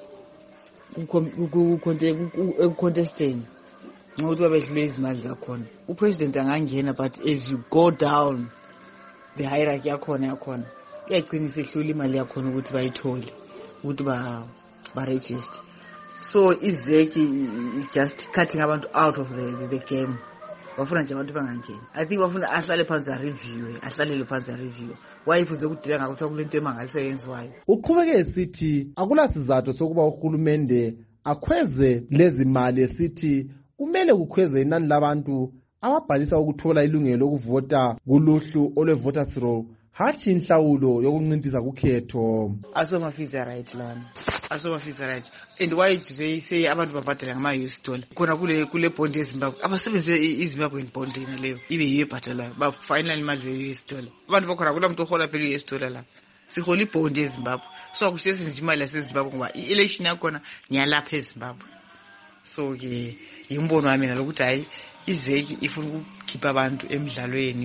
ku-contesting ngokuthi babedlule izimali zakhona. Upresident angangena but as you go down the hierarchy yakhona yakhona iyagcina isehlula imali yakhona ukuthi bayithole ukuthi baregister. So izeki is just cutting abantu out of the, the game. Bafuna nje abantu bangangeni. I think bafuna ahlale phansi review, ahlalele phansi review. Wayifuze ukudila ngakuthiwa kulento emangaliso yenziwayo. Uqhubeke esithi akulasizathu sokuba uhulumende akhweze lezi mali esithi kumele kukhweze inani labantu ababhalisa ukuthola ilungelo lokuvota kuluhlu olwe-voters roll hathi inhlawulo yokuncintisa kukhetho. Asomafisa right lana. Asomafisa right. And why they say abantu babhadala ngama-U S dollar? Khona kule kule bond eZimbabwe. Abasebenzise iZimbabwe bond ina leyo. Ibe yiyo ebhadalayo. Ba final imali ye-U S dollar. Abantu bakhona kula muntu ohola phela i-U S dollar la. Sihola ibond eZimbabwe. So akushese nje imali yaseZimbabwe ngoba i-election yakhona ngiyalapha eZimbabwe. So ke imbono wami ngalokuthi hayi izeki ifuna ukukhipha abantu emidlalweni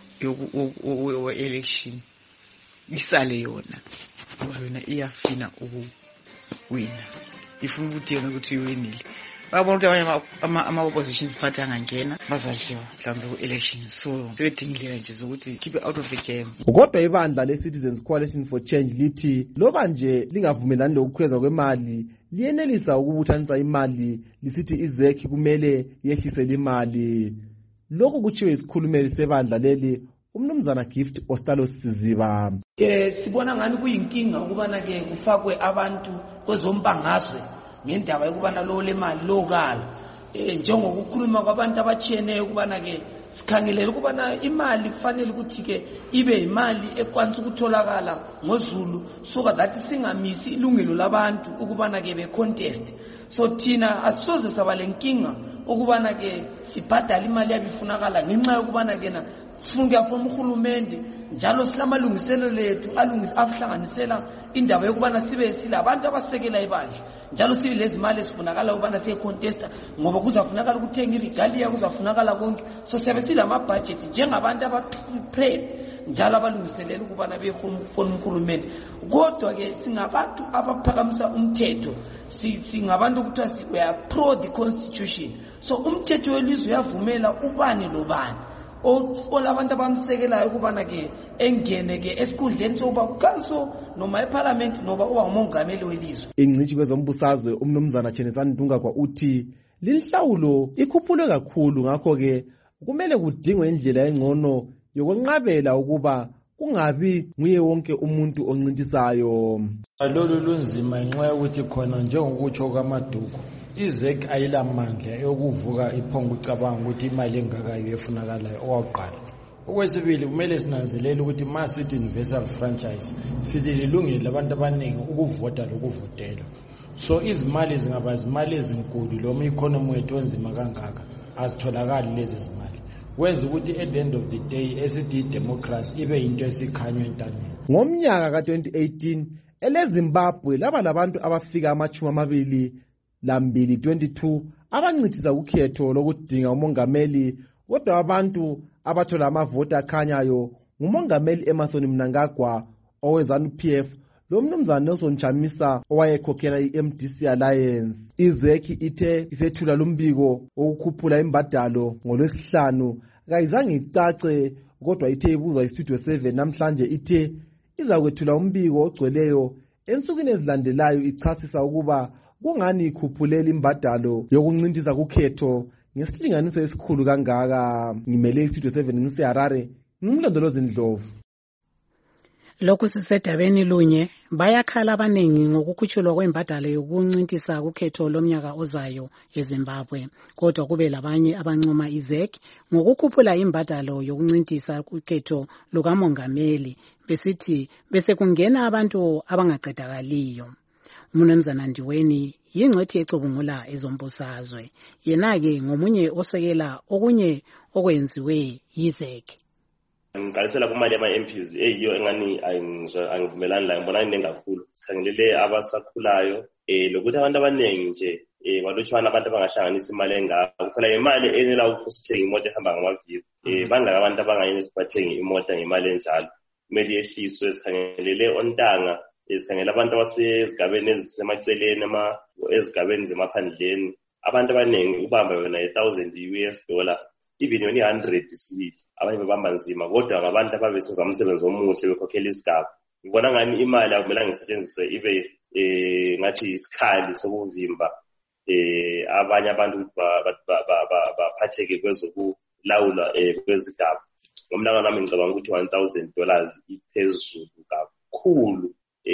woku election isale yona ngoba yona iyafina ukuwina ifuna ukuthi yona ukuthi iwinile. Babona ukuthi abanye ama opposition party angangena bazadliwa mhlawumbe ku election, so sebedingile nje zokuthi keep it out of the game. Kodwa ibandla le Citizens Coalition for Change lithi loba nje lingavumelani lokukhweza kwemali liyenelisa ukubuthanisa imali lisithi izeki kumele yehlise imali. Lokhu kuchiwe isikhulumeli sebandla leli umnumzana Gift Ostalos Siziba. Eh sibona ngani kuyinkinga ukubana ke kufakwe abantu kwezombangazwe ngendaba yokubana lo lemali lokala eh njengokukhuluma kwabantu abachiyeneyo ukubana ke sikhangelela ukubana imali kufanele ukuthi ke ibe imali ekwanisa ukutholakala ngozulu soka that singamisi ilungelo labantu ukubana ke be contest. So thina asisoze sabalenkinga ukubana ke sibhadala imali yabifunakala ngenxa yokubana ke na sifunga from uhulumende njalo silamalungiselo lethu alungisa afhlanganisela indaba yokubana sibe silabantu abasekela ibandla njalo sibe lezi mali esifunakala ukubana siye contesta ngoba kuzafunakala ukuthenga irigalia kuzafunakala konke. So siyabe silama budget njengabantu aba prepared njalo abalungiselela ukubana bekhona uhulumende. Kodwa ke singabantu abaphakamisa umthetho, singabantu ukuthiwa si we are pro the constitution. So umthetho welizwe uyavumela ubani lobani olabantu abamsekelayo ukubana ke engene ke esikhundleni sokuba kukanso noma eParliament noba uba umongameli welizwe. Ingcishi kwezombusazwe umnumzana Chenesani Ndunga kwa uthi lihlawulo ikhuphulwe kakhulu ngakho ke kumele kudingwe indlela engcono yokwenqabela ukuba kungabi nguye wonke umuntu oncintisayo. Lolu lunzima ngenxa yokuthi khona njengokutsho kwamaduku izeki ayilamandla yokuvuka iphongo ucabanga ukuthi imali engakayo efunakalayo okwaqala. Okwesibili kumele sinanzelele ukuthi masithi universal franchise sithi lilungile labantu abaningi ukuvota lokuvotela. So izimali zingaba izimali ezinkulu noma economy wethu onzima kangaka azitholakali lezi zimali. Wenza ukuthi at the end of the day esithi democracy ibe into esikhanywa entanyeni. Ngomnyaka ka twenty eighteen eleZimbabwe laba labantu abafika amachumi amabili lambili twenty-two abancithiza ukhetho lokudinga umongameli, kodwa abantu abathola amavoti akhanyayo ngumongameli Emmerson Mnangagwa oweZANU P F lomnumzana Nelson Chamisa owayekhokhela i-M D C Alliance. Izeki ithe isethula lumbiko okukhuphula imbadalo ngolwesihlanu kayizange icace, kodwa ithe ibuzwa iStudio seven namhlanje ithe izakwethula umbiko ogcweleyo ensukwini ezilandelayo ichasisa ukuba kungani ikhuphulela imbadalo yokuncintisa kukhetho ngesilinganiso esikhulu kangaka. Ngimele iStudio seven ngiseHarare, ngimlondolozi Ndlovu. Lokhu sisedabeni lunye bayakhala abaningi ngokukhutshulwa kwembadalo yokuncintisa kukhetho lomnyaka ozayo eZimbabwe, kodwa kube labanye abancoma izeki ngokukhuphula imbadalo yokuncintisa kukhetho lukamongameli besithi bese kungena abantu abangaqedakaliyo. Umnumzana Ndiweni yingcethi ecubungula ezombusazwe, yena-ke ngomunye osekela okunye okwenziwe yizeki. Ngikalisela kumali yama-M Ps eyiyo engani angivumelani layo, ngibona inengi kakhulu. Sikhangelele abasakhulayo eh lokuthi abantu abaningi nje eh balotshwana abantu abangahlanganisa imali engaka kuphela imali enela ukuthenga imoto ehamba ngamavili. Eh bangaka abantu abangayenza ukuthenga imoto ngemali enjalo. Kumele yehliswe. Sikhangelele ontanga, esikhangela abantu abasezigabeni ezisemaceleni ama ezigabeni zemaphandleni, abantu abaningi ubamba yona one thousand U S dollar even yona one hundred sibili abanye bebamba nzima, kodwa ngabantu ababesiza umsebenzi omuhle bekhokhela isigaba. ngibona ngani imali akumele ngisetshenziswe ibe eh ngathi isikhali sokuvimba eh abanye abantu baphatheke kwezokulawula eh kwezigaba. Ngomnakano wami ngicabanga ukuthi one thousand dollars iphezulu kakhulu.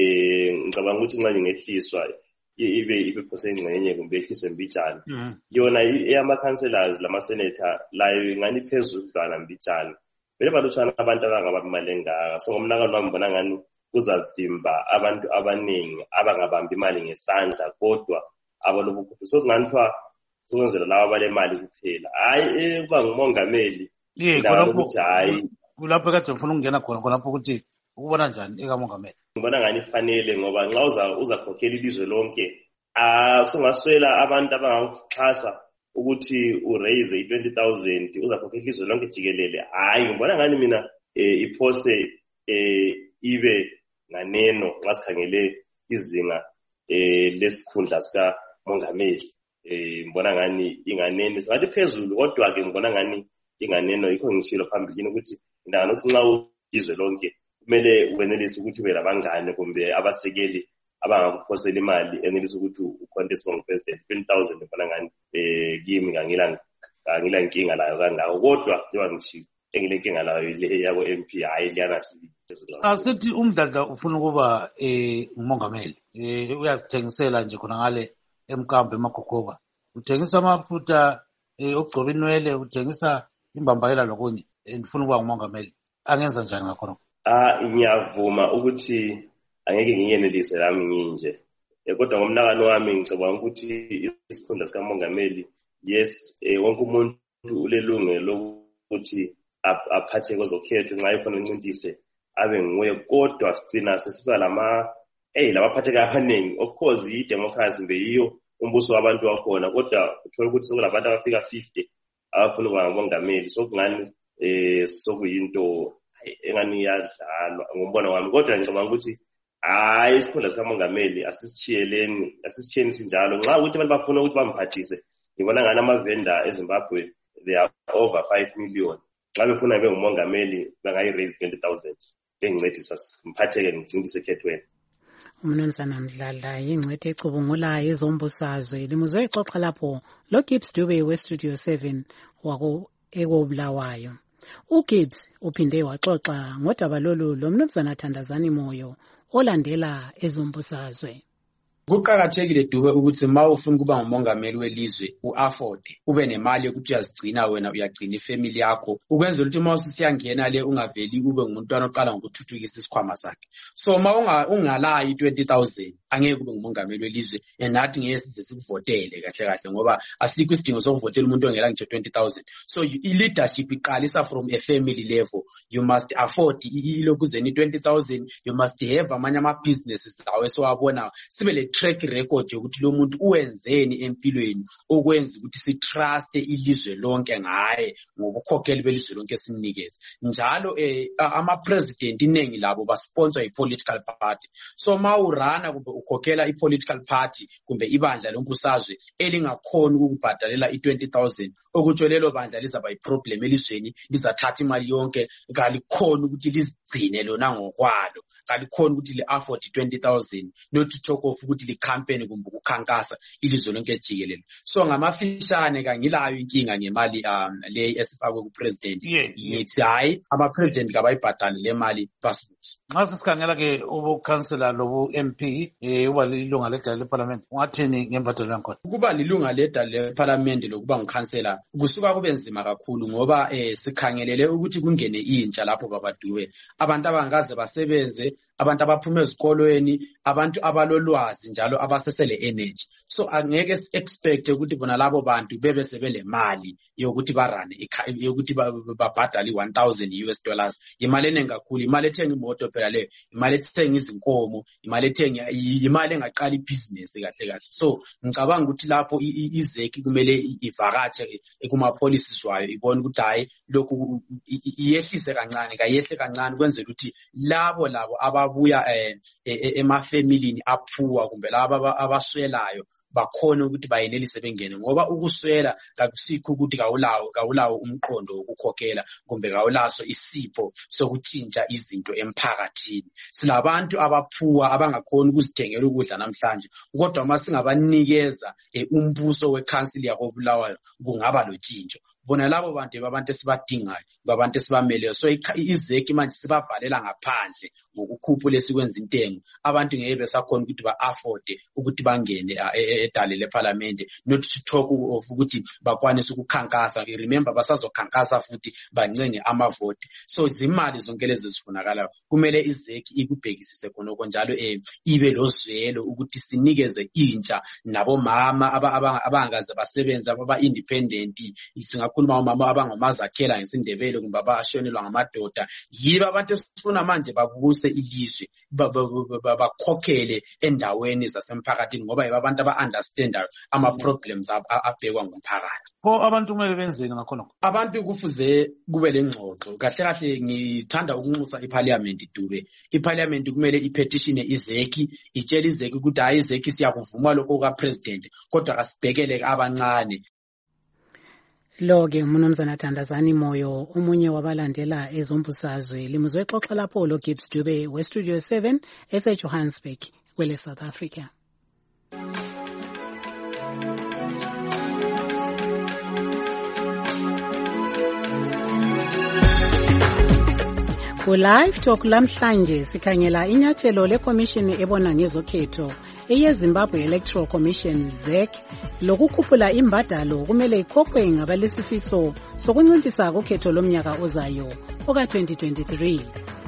Eh ngicabanga ukuthi nxa ngehliswa ibe ibe phosengcenye kumbe ehliswe mbijana. Yona eyama councillors lama senator layo ngani phezulu dlana mbijana. Bele balutshana abantu abangaba imali engaka. So ngomnakano wami ngibona ngani kuzavimba abantu abaningi abangabamba imali ngesandla kodwa abalobukhulu. So kunganithiwa sokuzela lawa abalemali kuphela. Hayi kuba ngumongameli. Yebo ukuthi hayi kulapho kade ngifuna ukungena khona khonapho ukuthi ukubona njani ekamongameli. Ngibona ngani fanele ngoba nxa uza uzakhokhela ilizwe lonke ah sungaswela abantu abangakuxhasa ukuthi uraise twenty thousand uzakhokhela ilizwe lonke jikelele. Hayi ngibona ngani mina iphose eh ibe nganeno ngasikhangele izinga eh lesikhundla sika mongameli. Eh ngibona ngani inganeno singathi phezulu kodwa ke ngibona ngani inganeno ikho ngishilo phambili ukuthi indanga ukuthi nxa izwe lonke kumele wenelise ukuthi ube labangane kumbe abasekeli abangakuphosela imali enelise ukuthi ucontest for president twenty thousand ngibona ngani eh kimi ngangila ngangila inkinga layo kangako kodwa njengoba ngishiyo engile inkinga layo ile yabo M P hayi liyana sibi. Asithi umdladla ufuna ukuba eh umongameli eh uyazithengisela nje khona ngale emkambo emagogoba uthengisa amafutha eh ogcoba inwele uthengisa imbambayela lokunye ngifuna ukuba ngumongameli angenza njani ngakho? Ah ngiyavuma ukuthi angeke ngiyenelise lami nginje kodwa ngomnakano wami ngicabanga ukuthi isikhundla sika mongameli yes wonke umuntu ulelungelo lokuthi aphathe kwezokhetho nxa efuna uncintise abe nguye kodwa sicina sesiba lama eh labaphatheka abaningi. Of course i democracy mbe yiyo umbuso wabantu wakhona kodwa uthola ukuthi sokulabantu abafika fifty abafuna ukuba ngumongameli. So kungani eh sokuyinto engani iyadlalwa ngombono wami kodwa ngicabanga ukuthi hayi isikhundla sikamongameli asisichiyeleni asisichiyeni sinjalo nxa ukuthi abantu bafuna ukuthi bamphathise. Ngibona ngani amavenda eZimbabwe they are over five million. Xa befuna ube ngumongameli bangayi raise twenty thousand bengincedisa mphatheke ngicindise ekhethweni. Umnumzana Mdladla ingcwethe ecubungulayo ezombusazwe limuzwe ixoxa lapho lo Gibbs Dube we Studio seven wako ekobulawayo. uGibbs uphinde waxoxa ngodaba lolu lomnumzana Thandazani Moyo olandela ezombusazwe. Kuqakathekile Dube ukuthi ma ufuna kuba ngumongameli welizwe uafford ube nemali yokuthi uyazigcina wena uyagcina ifamily yakho ukwenza ukuthi ma usiyangena le ungaveli ube ngumuntu oqala ngokuthuthukisa isikhwama sakhe. So ma ungalayi twenty thousand angeke kube ngumongameli welizwe enathi ngeke size sikuvotele kahle kahle ngoba asikho isidingo sokuvotela umuntu ongela nje twenty thousand. So i-leadership iqalisa from a family level. You must afford ilokuzeni twenty thousand. You must have amanye ama businesses lawo esiwabona sibe le track record yokuthi lo muntu uwenzeni empilweni okwenza ukuthi si trust ilizwe lonke ngaye ngokukhokhela belizwe lonke simnikeze njalo eh ama president inengi labo ba sponsor i political party. So ma urana kumbe ukhokhela i political party kumbe ibandla lombusazwe elingakhona ukubhadalela i twenty thousand okutsho lelo bandla lizaba i problem elizweni lizathatha imali yonke ngalikhona ukuthi lizigcine lona ngokwalo ngalikhona ukuthi li afford twenty thousand not to talk of ukuthi li campaign kumbe ukukhankasa ilizwe lonke jikelele. So ngamafishane kangilayo inkinga ngemali um le esifakwe ku president yithi hayi ama president kabayibhadale le mali passports. Nxa sisikhangela ke ubu councillor lobu M P eh uba lilunga ledala le parliament ungathini ngembadalo yakhona? Ukuba lilunga ledala le parliament lokuba ngicouncillor kusuka kube nzima kakhulu ngoba eh sikhangelele ukuthi kungene intsha lapho babaduwe abantu abangaze basebenze abantu abaphuma ezikolweni abantu abalolwazi njalo abasesele energy. So angeke expect ukuthi bona labo bantu bebe sebele mali yokuthi barane yokuthi babhadale one thousand U S dollars. Imali enengi kakhulu, imali ethenga imoto phela le, imali ethenga izinkomo, imali ethenga imali engaqala ibusiness kahle kahle. So ngicabanga ukuthi lapho izeki kumele ivakatshe kuma policies wayo ibone ukuthi hayi lokhu iyehlise kancane kayehle kancane kwenzela ukuthi labo labo ababuya ema family aphuwa kumbe laba abaswelayo bakhona ukuthi bayenelise bengene, ngoba ukuswela kakusikho ukuthi kawulawo kawulawo umqondo wokukhokhela kumbe kawulaso isipho sokutshintsha izinto emphakathini. Silabantu abaphuwa abangakhona ukuzithengela ukudla namhlanje, kodwa uma singabanikeza umbuso weCouncil yakoBulawayo kungaba lotshintsho. Bona labo bantu babantu esibadingayo, babantu esibameleyo. So izeki manje sibavalela ngaphandle ngokukhuphula esikwenza intengo. Abantu ngeke besakhona ukuthi ba-afford ukuthi bangene edale leParliament, not to talk of ukuthi bakwanise ukukhankasa. Remember basazokhankasa futhi bancenge amavoti. So izimali zonke lezi zifunakalayo kumele izeki ikubhekisise khonoko njalo eh ibe lozwelo ukuthi sinikeze intsha nabomama abangaze basebenza baba independent. Singakhuluma umama abangomazakhela ngesindebele kumbe abashonelwa ngamadoda. Yibo abantu esifuna manje babuse ilizwe bakhokhele endaweni zasemphakathini ngoba yibabantu aba-understandayo ama-problems abhekwa ngumphakathi. Pho abantu kumele benzeni ngakhona? Abantu kufuze kube lengxoxo. Kahle kahle ngithanda ukunxusa iParliament Dube. iParliament kumele ipetitione izeki, itshela izeki ukuthi hayi izeki siyakuvuma lokho kaPresident kodwa asibhekele abancane. Lo-ke uMnumzana Thandazani Moyo, omunye wabalandela ezombusazwe, limuzwe xoxa lapho lo Gibbs Dube we-Studio seven ese-Johannesburg kwele South Africa. Ku-Live Talk lamhlanje sikhangela inyathelo lekomishini ebona ngezokhetho eyeZimbabwe Electoral Commission Z E C lokukhuphula imbadalo kumele ikhokhwe ngabalesifiso sokunciphisa kokhetho lomnyaka ozayo oka twenty twenty-three.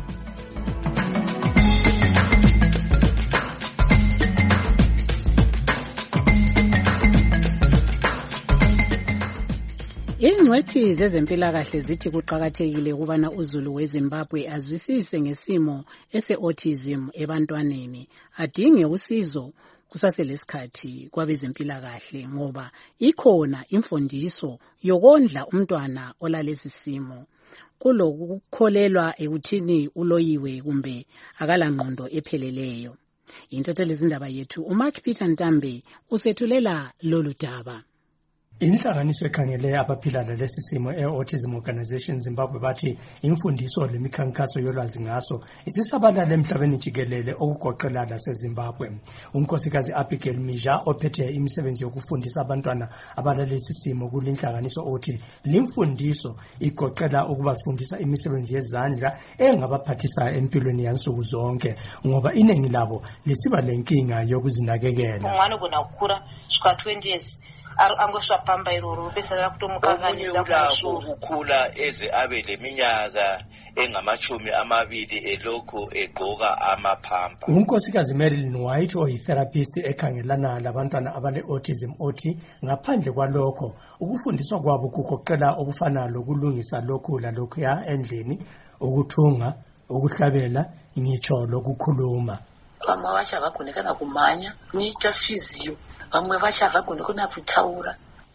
Ingcwethi zezempilakahle zithi kuqakathekile ukubana uZulu weZimbabwe azwisise ngesimo ese-autism ebantwaneni, adinge usizo kusaselesikhathi kwabezempilakahle ngoba ikhona imfundiso yokondla umntwana olalesi simo. Kulokukholelwa ekuthini uloyiwe kumbe akalangqondo epheleleyo. Intatheli zindaba yethu uMark Peter Ntambe usethulela lolu daba. Inhlanganiso ekhangele abaphila lalesi simo e-Autism Organization Zimbabwe bathi imfundiso lemikhankaso yolwazi ngaso isisabalala emhlabeni jikelele okugoqela laseZimbabwe. Unkosikazi Abigail Mija ophethe imisebenzi yokufundisa abantwana abalalesi simo kulinhlanganiso othi limfundiso igoqela ukubafundisa imisebenzi yezandla engabaphathisa empilweni yansuku zonke ngoba iningi labo lisiba lenkinga yokuzinakekela. Umwana kunakura shika twenty years angoswa pamba iroro besala kutomukanganisa kwasho ukukhula eze abe leminyaka engamachumi amabili elokho egqoka amaphampa. Unkosikazi Marilyn White oyitherapist ekhangelana labantwana abale autism othi ngaphandle kwalokho ukufundiswa kwabo kugoqela okufana lokulungisa lokhu lalokhu ya endlini, ukuthunga, ukuhlabela, ngitsho lokukhuluma. Vamwe vacha vagonekana kumhanya niita physio, vamwe vacha vagonekana kutaura.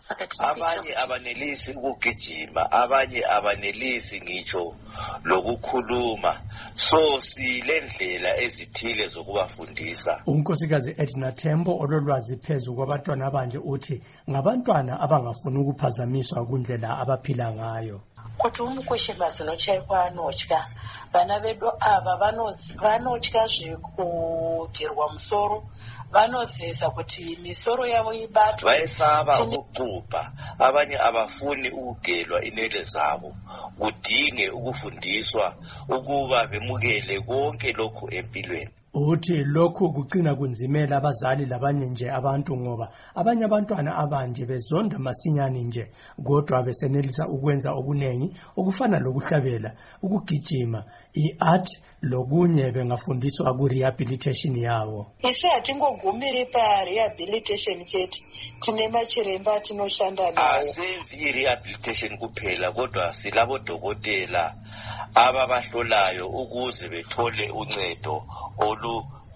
Abanye abanelisi ukugijima, abanye abanelisi ngitsho lokukhuluma. So silendlela ezithile zokubafundisa. Unkosikazi Edna Tembo ololwazi phezulu kwabantwana abanje uthi ngabantwana abangafuni ukuphazamiswa kundlela abaphila ngayo. Kuti umukoshe mazinochaikwa anotya vana vedu ava vanotya zvekugerwa musoro, vanozeza kuti misoro yavo ibatwe. Vayesaba ukuqupha, abanye abafuni ukugelwa inwele zabo, kudinge ukufundiswa ukuba bemukele konke lokhu empilweni. Uthi lokhu kugcina kunzimela abazali labanye nje abantu ngoba abanye abantwana abanje bezonda masinyane nje kodwa besenelisa ukwenza okunengi okufana lokuhlabela, ukugijima, i-art lokunye bengafundiswa ku-rehabilitation yawo. Isi hatingogumiri pa-rehabilitation chete, tine machiremba tinoshanda nawo. Asenzi i-rehabilitation kuphela kodwa silabo dokotela ababahlolayo ukuze bethole uncedo olu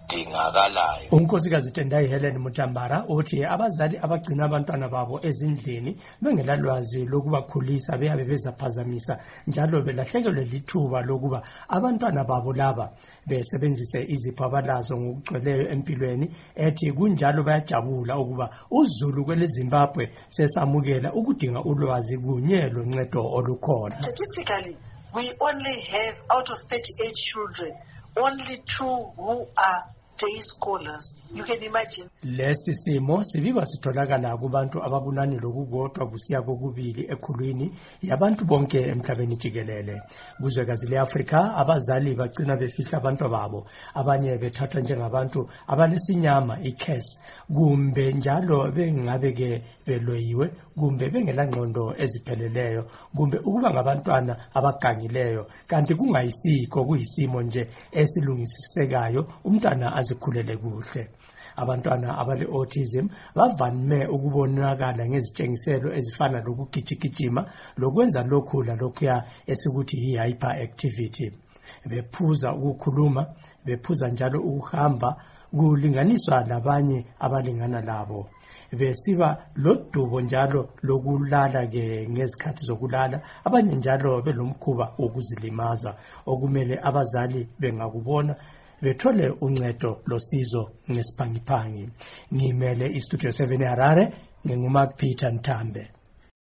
elidingakalayo. Unkosikazi Tendai Helen Mutambara uthi abazali abagcina abantwana babo ezindlini bengelalwazi lokubakhulisa beyabe bezaphazamisa njalo belahlekelwe lithuba lokuba abantwana babo laba besebenzise izipho abalazo ngokugcweleyo empilweni. Ethi kunjalo bayajabula ukuba uZulu kwele Zimbabwe sesamukela ukudinga ulwazi kunye loncedo olukhona. Statistically, we only have out of thirty-eight children, only two who are day scholars. You can imagine. Lesi simo sibikwa sitholakala kubantu abakunani lokukodwa kusiya kokubili ekhulwini yabantu bonke emhlabeni jikelele. Kuzwekazi leAfrika abazali bagcina befihla abantu babo, abanye bethathwa njengabantu abanesinyama ikhesi, kumbe njalo bengabe ke beloyiwe, kumbe bengela ngqondo ezipheleleyo, kumbe ukuba ngabantwana abagangileyo, kanti kungayisiko kuyisimo nje esilungisisekayo umntwana azikhulele kuhle. Abantwana abale autism bavame ukubonakala ngezitshengiselo ezifana lokugijigijima lokwenza lokhu lalokhuya esikuthi hyperactivity. Bephuza ukukhuluma, bephuza njalo ukuhamba, kulinganiswa labanye abalingana labo. Besiba lodubo njalo lokulala ke ngezikhathi zokulala, abanye njalo belomkhuba wokuzilimaza okumele abazali bengakubona bethole uncedo losizo ngesiphangi. Ngimele iStudio seven eHarare, nginguMark Peter Ntambe.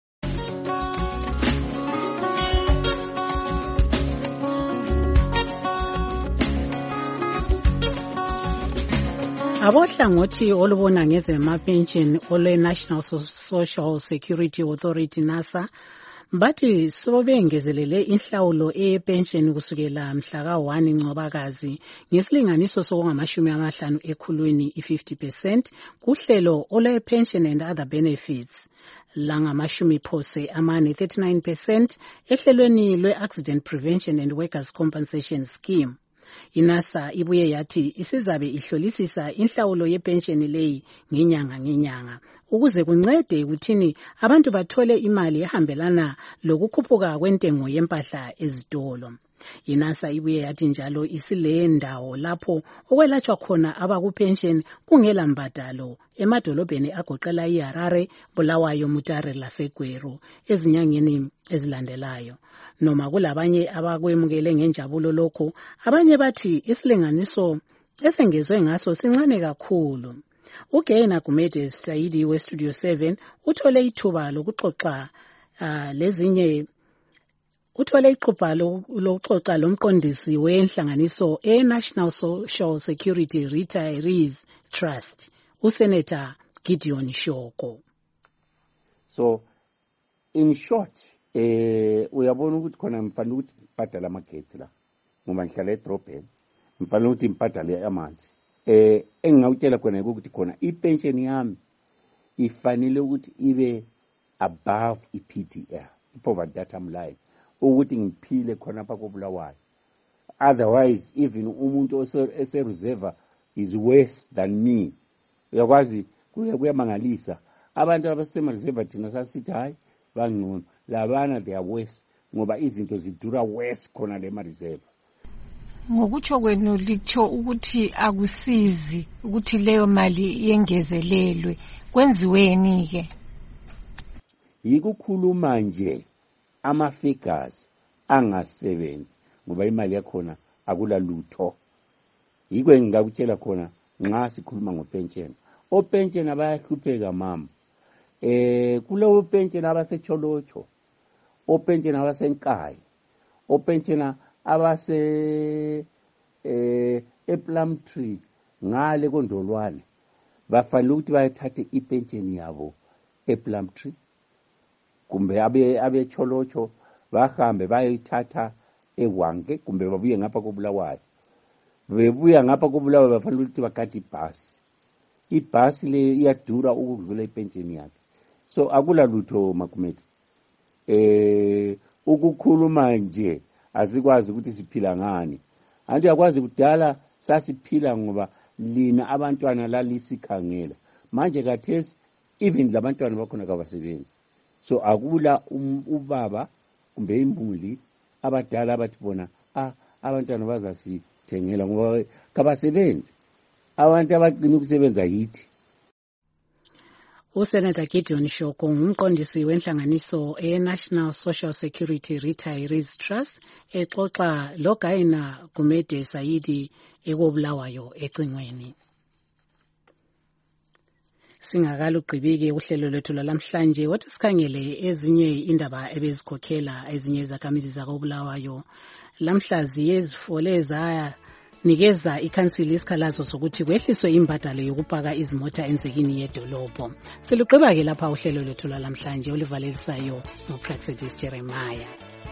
Abohlangothi olubona ngezemapension ole National Social Security Authority NASA bathi sobengezelele inhlawulo epension kusukela mhla ka one Ncwabakazi ngesilinganiso sokungamashumi amahlanu ekhulwini i-fifty percent kuhlelo ole pension and other benefits langamashumi phose amane thirty-nine percent ehlelweni lwe-Accident Prevention and Workers' Compensation Scheme. INASA ibuye yathi isizabe ihlolisisa inhlawulo yepension leyi ngenyanga ngenyanga ukuze kuncede ukuthini abantu bathole imali ehambelana lokukhuphuka kwentengo yempahla ezitolo. INASA ibuye yathi njalo isile ndawo lapho okwelatshwa khona abakupension kungela mbadalo emadolobheni agoqela iHarare, Bulawayo, Mutare laseGweru ezinyangeni ezilandelayo. Noma kulabanye abakwemukele ngenjabulo lokho, abanye bathi isilinganiso esengezwe ngaso sincane kakhulu. uGaina Gumede Saidi weStudio seven uthole ithuba lokuxoxa uh, lezinye uthole iqhuba lokuxoxa lomqondisi wenhlanganiso eNational Social Security Retirees Trust, uSenator Gideon Shoko. So in short, eh uyabona ukuthi khona mfanele ukuthi ibhadala amagetsi la ngoba ngihlala edrobheni, mfanele ukuthi ibhadale amanzi. Eh engingawutshela khona ukuthi khona ipension yami ifanele ukuthi ibe above iP D L, i-poverty datum line, ukuthi ngiphile khona apha koBulawayo. Otherwise even umuntu ose reserve is worse than me. Uyakwazi kuya kuyamangalisa abantu abasema reserve thina sasithi hayi bangcono, labana they are worse ngoba izinto zidura worse khona le ma reserve. Ngokutsho kwenu litsho ukuthi akusizi ukuthi leyo mali yengezelelwe, kwenziweni ke? Yikukhuluma nje ama figures angasebenzi ngoba imali yakhona akula lutho. Yikho engingakutshela khona nxa sikhuluma ngopension. Opension abayahlupheka mama. Eh kuleyo pension abasecholocho, opension abasenkayi, opension abase eh ePlumtree ngale koNdolwane, bafanele ukuthi bayithathe ipension yabo ePlumtree, kumbe abe abecholocho bahambe bayithatha eWange, kumbe babuye ngapha koBulawayo. Bebuya ngapha koBulawayo bafanele ukuthi bakati ibhasi. Ibhasi le iyadura ukudlula ipension yakhe. So akula lutho Makumeti. Eh ukukhuluma nje asikwazi ukuthi siphila ngani. Anti yakwazi kudala sasiphila ngoba lina abantwana lalisikhangela. Manje kathesi even labantwana bakhona kabasebenzi. So akula um, ubaba kumbe imbuli abadala abathi bona ah abantwana bazasithengela ngoba kabasebenzi. abantu abaqina ukusebenza yithi. uSenator Gideon Shoko ngumqondisi wenhlanganiso e-National Social Security Retirees Trust exoxa loGaina Gumede Sayidi ekobulawayo ecingweni. Singakalugqibike uhlelo lwethu lwalamhlanje wathi sikhangele ezinye indaba ebezikhokhela ezinye izakhamizi zakobulawayo lamhlazi ezifoleza nikeza ikhansili isikhalazo sokuthi kwehliswe imbadalo yokupaka izimota enzekini yedolobho. Siluqhiba ke lapha uhlelo lwethu lwalamhlanje olivalisayo nguPraxidis Jeremiah.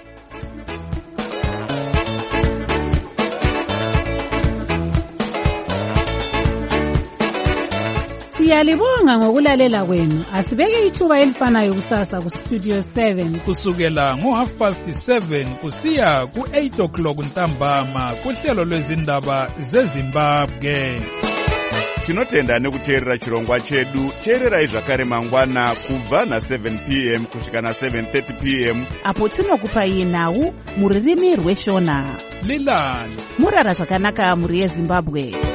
Siyalibonga ngokulalela kwenu. Asibeke ithuba elifanayo kusasa ku Studio seven kusukela ngo half past seven kusiya ku eight o'clock ntambama kuhlelo lwezindaba zeZimbabwe. Tinotenda nekuteerera chirongwa chedu. Teererai zvakare mangwana kubva na seven p m kusvika na seven thirty p m apo tinokupai nhau muririmi rweshona. Lilani murara zvakanaka muri yeZimbabwe.